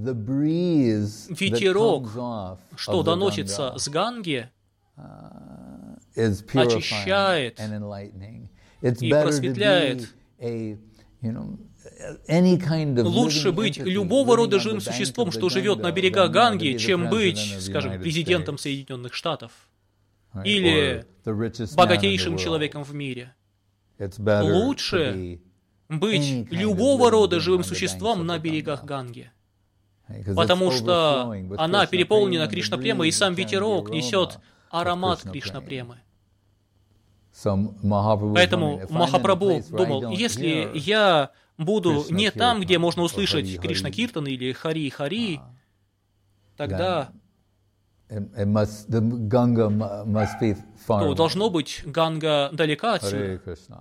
ветерок, что доносится с Ганги, очищает и просветляет. Лучше быть любого рода живым существом, что живет на берегах Ганги, чем быть, скажем, президентом Соединенных Штатов или богатейшим человеком в мире. Лучше быть любого рода живым существом на берегах Ганги, потому что она переполнена Кришна-премой, и сам ветерок несет аромат Кришна-премы. Поэтому Махапрабху думал, если я буду не там, где можно услышать Кришна-киртан или Хари-Хари, тогда то должно быть Ганга далека отсюда.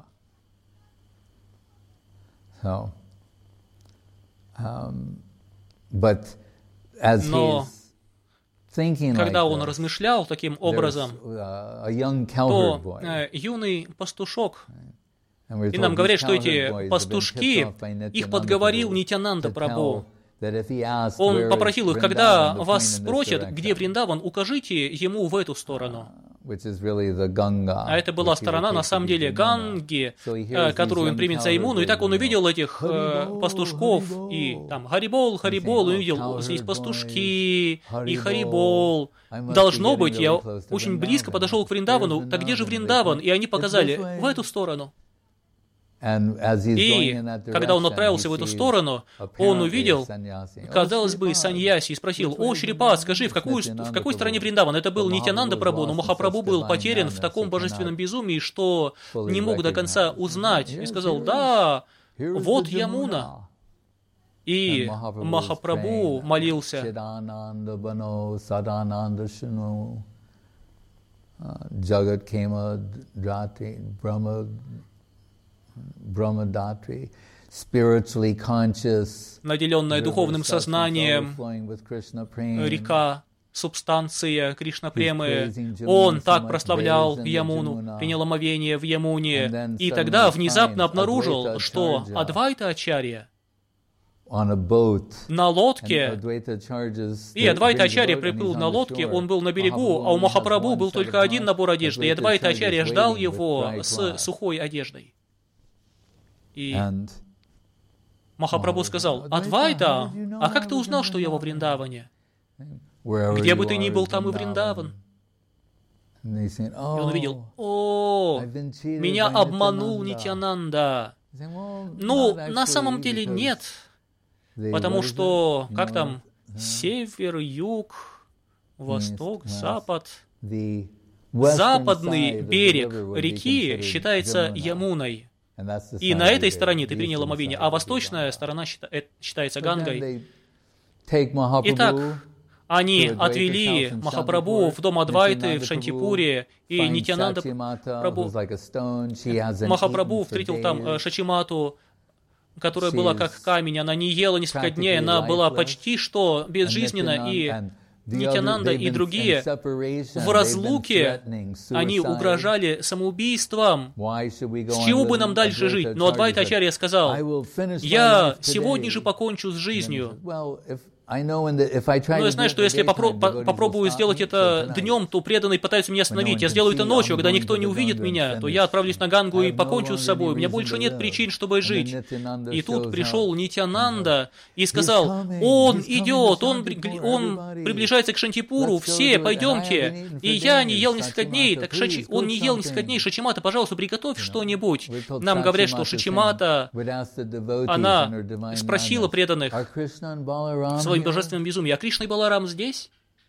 Но когда он размышлял таким образом, то э, юный пастушок, и нам говорят, что эти пастушки, их подговорил Нитьянанда Прабху. Он попросил их, когда вас спросят, где Вриндаван, укажите ему в эту сторону. А это была сторона, на самом деле, Ганги, которую он примет за Ямуну. И так он увидел этих э, пастушков, и там Харибол, Харибол, он увидел, здесь пастушки, и Харибол. Должно быть, я очень близко подошел к Вриндавану, так где же Вриндаван? И они показали в эту сторону. И когда он отправился в эту сторону, он увидел, казалось бы, саньяси, и спросил: «О, Шрипад, скажи, в, какую, в какой стороне Вриндаван?» Это был Нитьянанда Прабху, но Махапрабху был потерян в таком божественном безумии, что не мог до конца узнать. И сказал: «Да, вот Ямуна». И Махапрабху молился: «Джагат кема драти брахма Brahmadatri, spiritually conscious, наделенная духовным сознанием, река, субстанция Кришна-премы, он так прославлял Ямуну, принял омовение в Ямуне, и тогда внезапно обнаружил, что Адвайта Ачарья на лодке, и Адвайта Ачарья приплыл на лодке, он был на берегу, а у Махапрабху был только один набор одежды, и Адвайта Ачарья ждал его с сухой одеждой. И Махапрабху сказал: «Адвайта, а как ты узнал, что я во Вриндаване? Где бы ты ни был, там и Вриндаван». И он увидел: «О, меня обманул Нитьянанда». Ну, на самом деле нет, потому что, как там, север, юг, восток, запад, западный берег реки считается Ямуной. И на этой стороне ты принял омовение, а восточная сторона считается Гангой. Итак, они отвели Махапрабху в дом Адвайты в Шантипуре, и Нитьянанда Прабху, Махапрабху встретил там Шачимату, которая была как камень, она не ела несколько дней, она была почти что безжизненна, и Нитьянанда и другие в разлуке, они угрожали самоубийством. С чего бы нам дальше жить? Но Адвайта Ачарья сказал: «Я сегодня же покончу с жизнью». Но я знаю, что если попро- по- попробую сделать это днем, то преданные пытаются меня остановить. Я сделаю это ночью, когда никто не увидит меня, то я отправлюсь на Гангу и покончу с собой. У меня больше нет причин, чтобы жить. И тут пришел Нитьянанда и сказал: «Он идет, он, он приближается к Шантипуру, все, пойдемте». И я не ел несколько дней, так Шачи... он не ел несколько дней. Шачимата, пожалуйста, приготовь что-нибудь. Нам говорят, что Шачимата, она спросила преданных в своем божественном безумии: «А Кришна и Баларам здесь?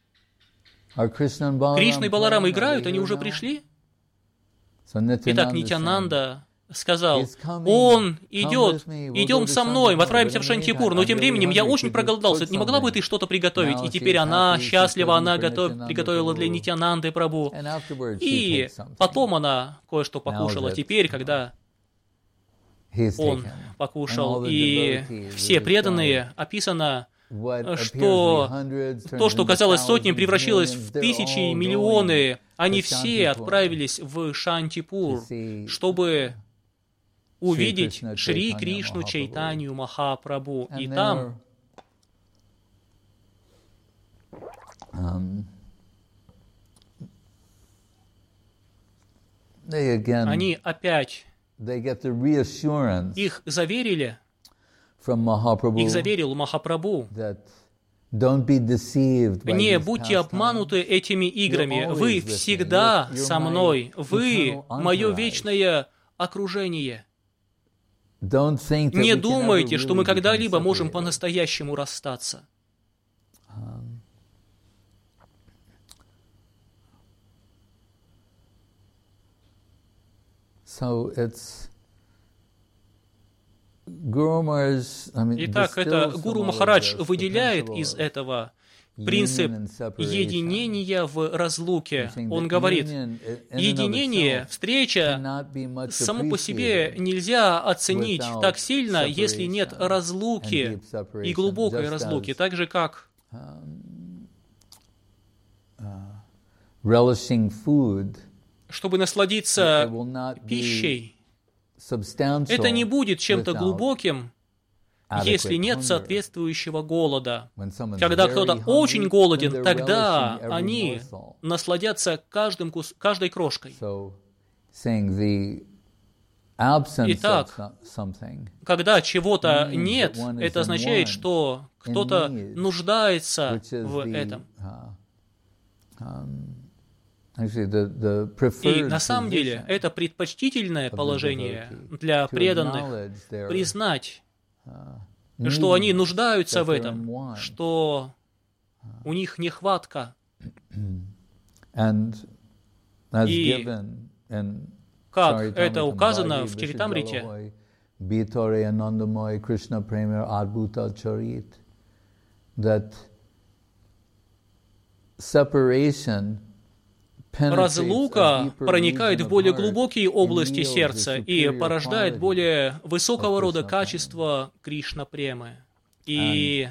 Кришна и Баларам играют, они уже пришли?» Итак, Нитьянанда сказал: «Он идет, идем со мной, мы отправимся в Шантипур, но тем временем я очень проголодался, не могла бы ты что-то приготовить?» И теперь она счастлива, она готов, приготовила для Нитьянанды Прабху. И потом она кое-что покушала. Теперь, когда он покушал, и все преданные, описано, что то, что казалось сотней, превращалось в тысячи и миллионы. Они все отправились в Шантипур, чтобы увидеть Krishna Шри Chaitanya Кришну Mahaprabhu. Чайтанью Махапрабху. И And там there, um, they again, они опять, they get the reassurance их заверили, from Mahaprabhu их заверил Махапрабху. that don't be deceived by Не these будьте pastimes. обмануты этими играми. Вы всегда со мной. Вы мое вечное окружение. Don't think that Не we can думайте, ever что мы really когда-либо become можем separated. по-настоящему расстаться. So it's Guru Maharaj, I mean, Итак, это distills Гуру from all of Махарадж this the выделяет principle из of этого union принцип and separation. единения в разлуке. Saying Он that говорит, union in and of единение, itself встреча cannot be much само по себе appreciated нельзя оценить without так сильно, если нет separation and разлуки deep separation, и глубокой just разлуки. as Так же, как relishing food, чтобы it насладиться will not be пищей, substantial это не будет чем-то without глубоким, если adequate нет hunger. соответствующего голода. When someone's Когда very кто-то hungry, очень then голоден, they're тогда relishing every они morsel. насладятся каждым кус- каждой крошкой. So, saying the absence Итак, of so- something Когда чего-то means нет, that one is это in означает, want, что in кто-то need, нуждается which is в the, этом. uh, um, actually the, the И preferred на самом деле position это предпочтительное of the положение devotee, для to преданных acknowledge their признать, neediness, что они нуждаются that в they're этом, in want. что у них нехватка. And as И given in как Charitamrita это указано Bhaji в Чаритамрите, Vishudalahoy, Bhitore Anandamoy Krishna Premier Adbhuta Charit, that separation разлука проникает в более глубокие области сердца и порождает более высокого рода качества Кришна-премы. И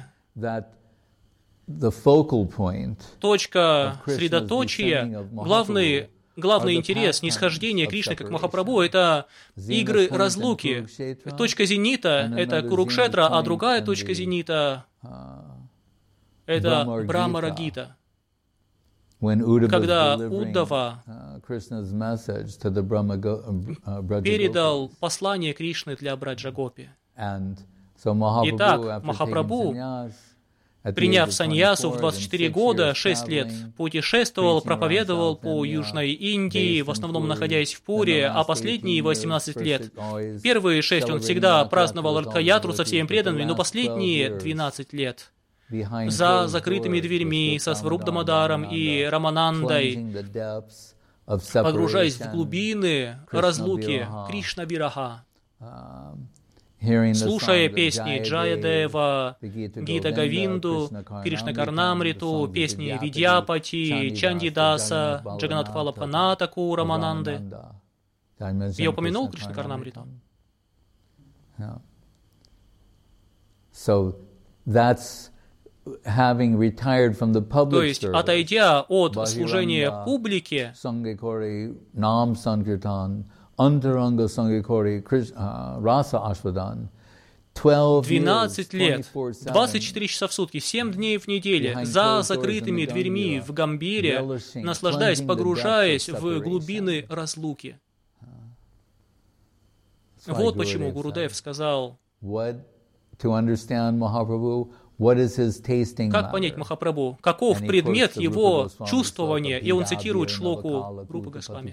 точка средоточия, главный, главный интерес нисхождения Кришны как Махапрабху — это игры разлуки. Точка зенита — это Курукшетра, а другая точка зенита — это Брахмара-гита. Когда Уддава передал послание Кришны для Браджагопи. Итак, Махапрабху, приняв саньясу в двадцать четыре года, шесть лет, путешествовал, проповедовал по Южной Индии, в основном находясь в Пуре, а последние восемнадцать лет, первые шесть он всегда праздновал Радха-ятру со всеми преданными, но последние двенадцать лет за закрытыми дверьми со Сварупдамадаром и Раманандой, погружаясь в глубины разлуки Кришна-вираха, слушая песни Джаядева, Гита Говинду, Кришна Карнамриту, песни Видьяпати, Чандидаса, Джаганатхвала Панатаку, Рамананды. Я упомянул Кришна Карнамриту? То есть, отойдя от служения публике, двенадцать лет, двадцать четыре часа в сутки, семь дней в неделю, за закрытыми дверьми в Гамбире, наслаждаясь, погружаясь в глубины разлуки. Вот почему Гурудев сказал, как понять Махапрабху, каков предмет его чувствования, и он цитирует шлоку Рупа Госвами.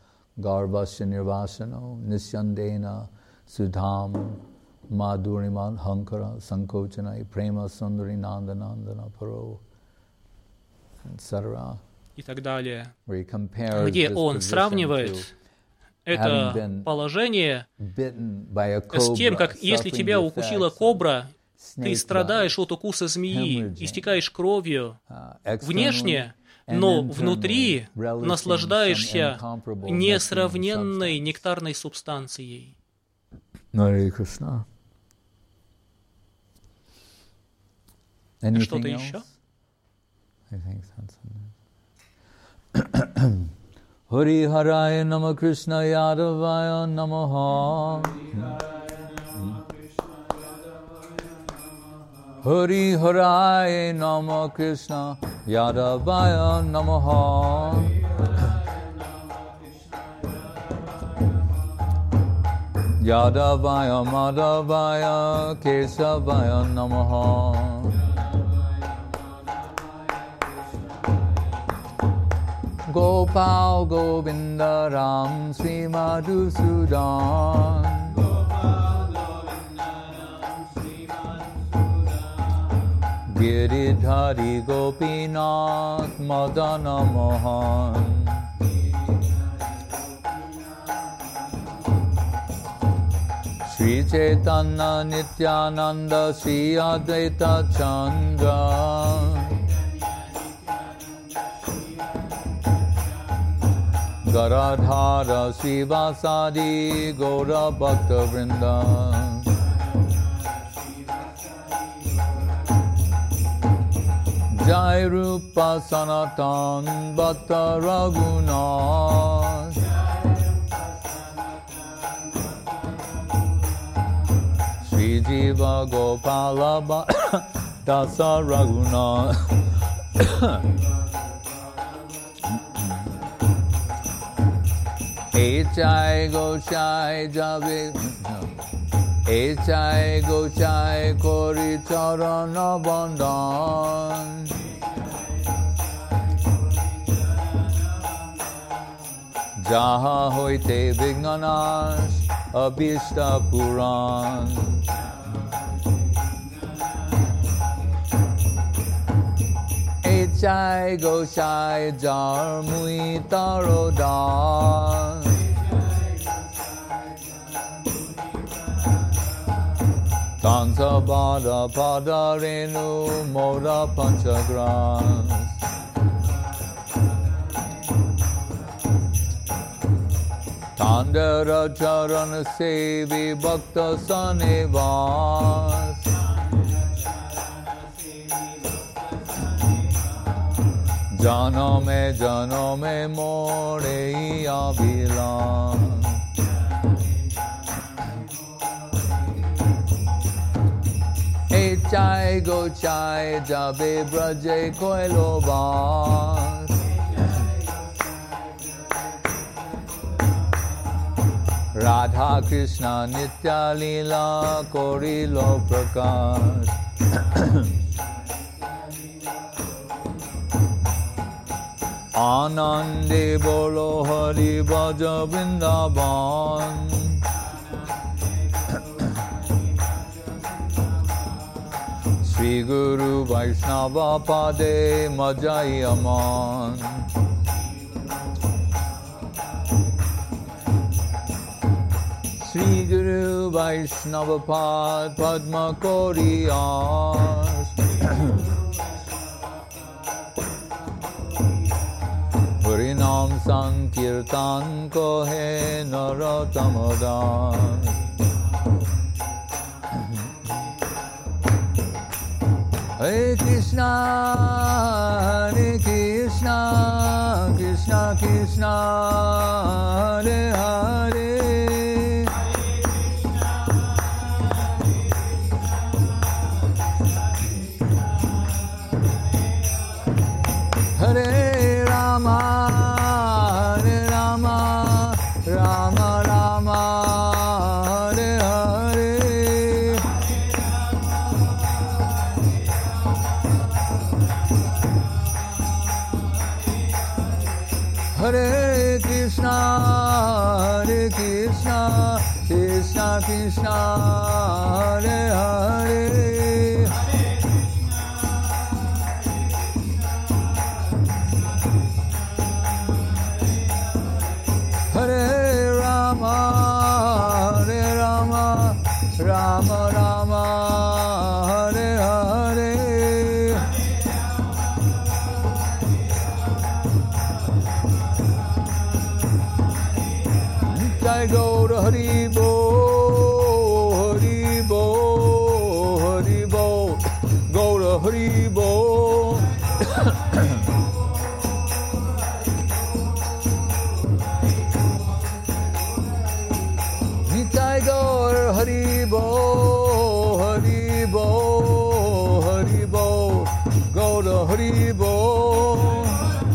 Madhuriman Hankara Sankochanai Prema Sundari Nandanandana Paro, et cetera. И так далее, где он сравнивает это положение с тем, как если тебя укусила кобра, ты страдаешь от укуса змеи, истекаешь кровью внешне, но внутри наслаждаешься несравненной нектарной субстанцией. Харе Кришна. Что-то еще? Hari Haraya Nama Krishna Yadavaya Namaha. Hari Haraya Nama Krishna Yadavaya Namaha. Yadavaya Madhavaya Kesavaya Namaha. Gopal Govinda Ram Sri Madhusudan. Giridhari Gopinath Madana Mohan. Sri Chaitanya Nityananda Sri Advaita Chandra. Garadhara Srivasadi Gaura Bhakta Vrinda. Jai Rupa Sanatan Bhatta Raghunath. Sri Jiva Gopala Dasa Raghunath. Echai Gochai Jabe Echai Gochai Kori Charana Bandhan. Jaha Hoite Vignanas Abhishta Puran. Echai Gochai Jar Mui Tarodan. Tansa Bada Padarenu Moda Panchagras. Tandara Charana Sevi Bhakta Sanivas. Janame Janame More Abhilan. Echai Gochai Jabe Braje Koilovas. Radha Krishna Nitya Leela Korilo Prakash. Anande Bolo Hari Bhaja Vrindavan. Sri Guru Vaishnava Pade Majai Aman. Sri Guru Vaishnava Pad Padma Koriyas. Harinam Sankirtan Kohe Narotamadas. Hare Krishna, Hare Krishna, Krishna Krishna, Hare Hare. Hare Rama, Hare Rama, Rama Rama, Hare Hare. Hare Krishna, Hare Krishna, Krishna Krishna, Hare Hare. Hare Rama, Hare Rama, Rama Rama, Hare Hare. Jai Gaura Hari Bo, Hari Bo, Hari Bo, Gaura Hari Bo. Hari Bol.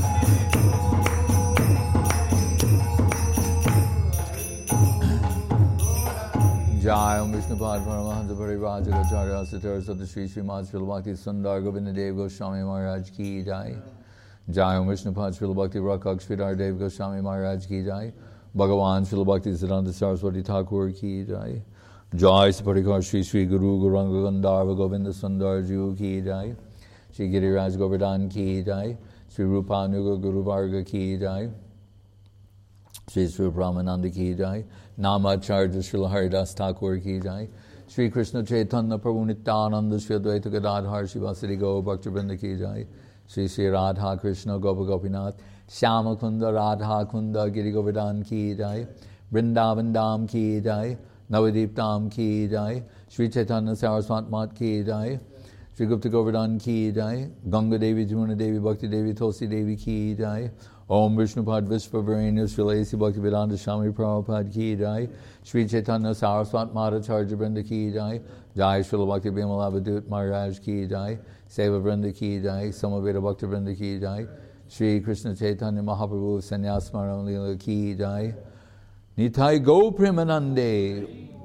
Jai Om Vishnupad Paramahansa Parivraja Acharya Satar Sata Shri Srimad Srila Bhakti Sundar Govinda Dev Goswami Maharaj Ki Jai. Jai Om Vishnupad Srila Bhakti Rakshak Sridhar Dev Goswami Maharaj Ki Jai. Bhagavan Srila Bhakti Siddhanta Saraswati Thakur Ki Jai. Jai Saparikar Shri Shri Guru Guranga Gandharva Govinda Sundar Ju Ki Jai. Shri Giriraj Govardhan Ki Jai. Shri Rupanuga Guru Varga Ki Jai. Shri Sri Brahmananda Ki Jai. Namacharya Srila Haridas Thakur Ki Jai. Shri Krishna Chaitanya Prabhu Nityananda Shri Advaita Gadadhar Shivasari Go Bhaktivinoda Ki Jai. Shri Shri Radha Krishna Gopa Gopinath Shyama Kunda Radha Kunda Giri Govardhan Ki Jai. Vrindavan Dham Ki Jai. Navadip Dham Ki Jai. Shri Chaitanya Saraswat Mat Ki Jai. Shri Gupta Govardhan Ki Jai. Ganga Devi Jamuna Devi Bhakti Devi Tulsi Devi Ki Jai. Om Vishnupad Vishvavarenya Srila A C Bhaktivedanta Swami Prabhupada Ki Jai. Shri Chaitanya Saraswat Madhacharya Vrinda Ki Jai. Jai Srila Bhakti Bimalavadut Maharaj Ki Jai. Seva Vrinda Ki Jai. Samaveda Bhakti Vrinda Ki Jai. Shri Krishna Chaitanya Mahaprabhu Sannyas Smaran Lila Ki Jai. Nitai Go Premanande.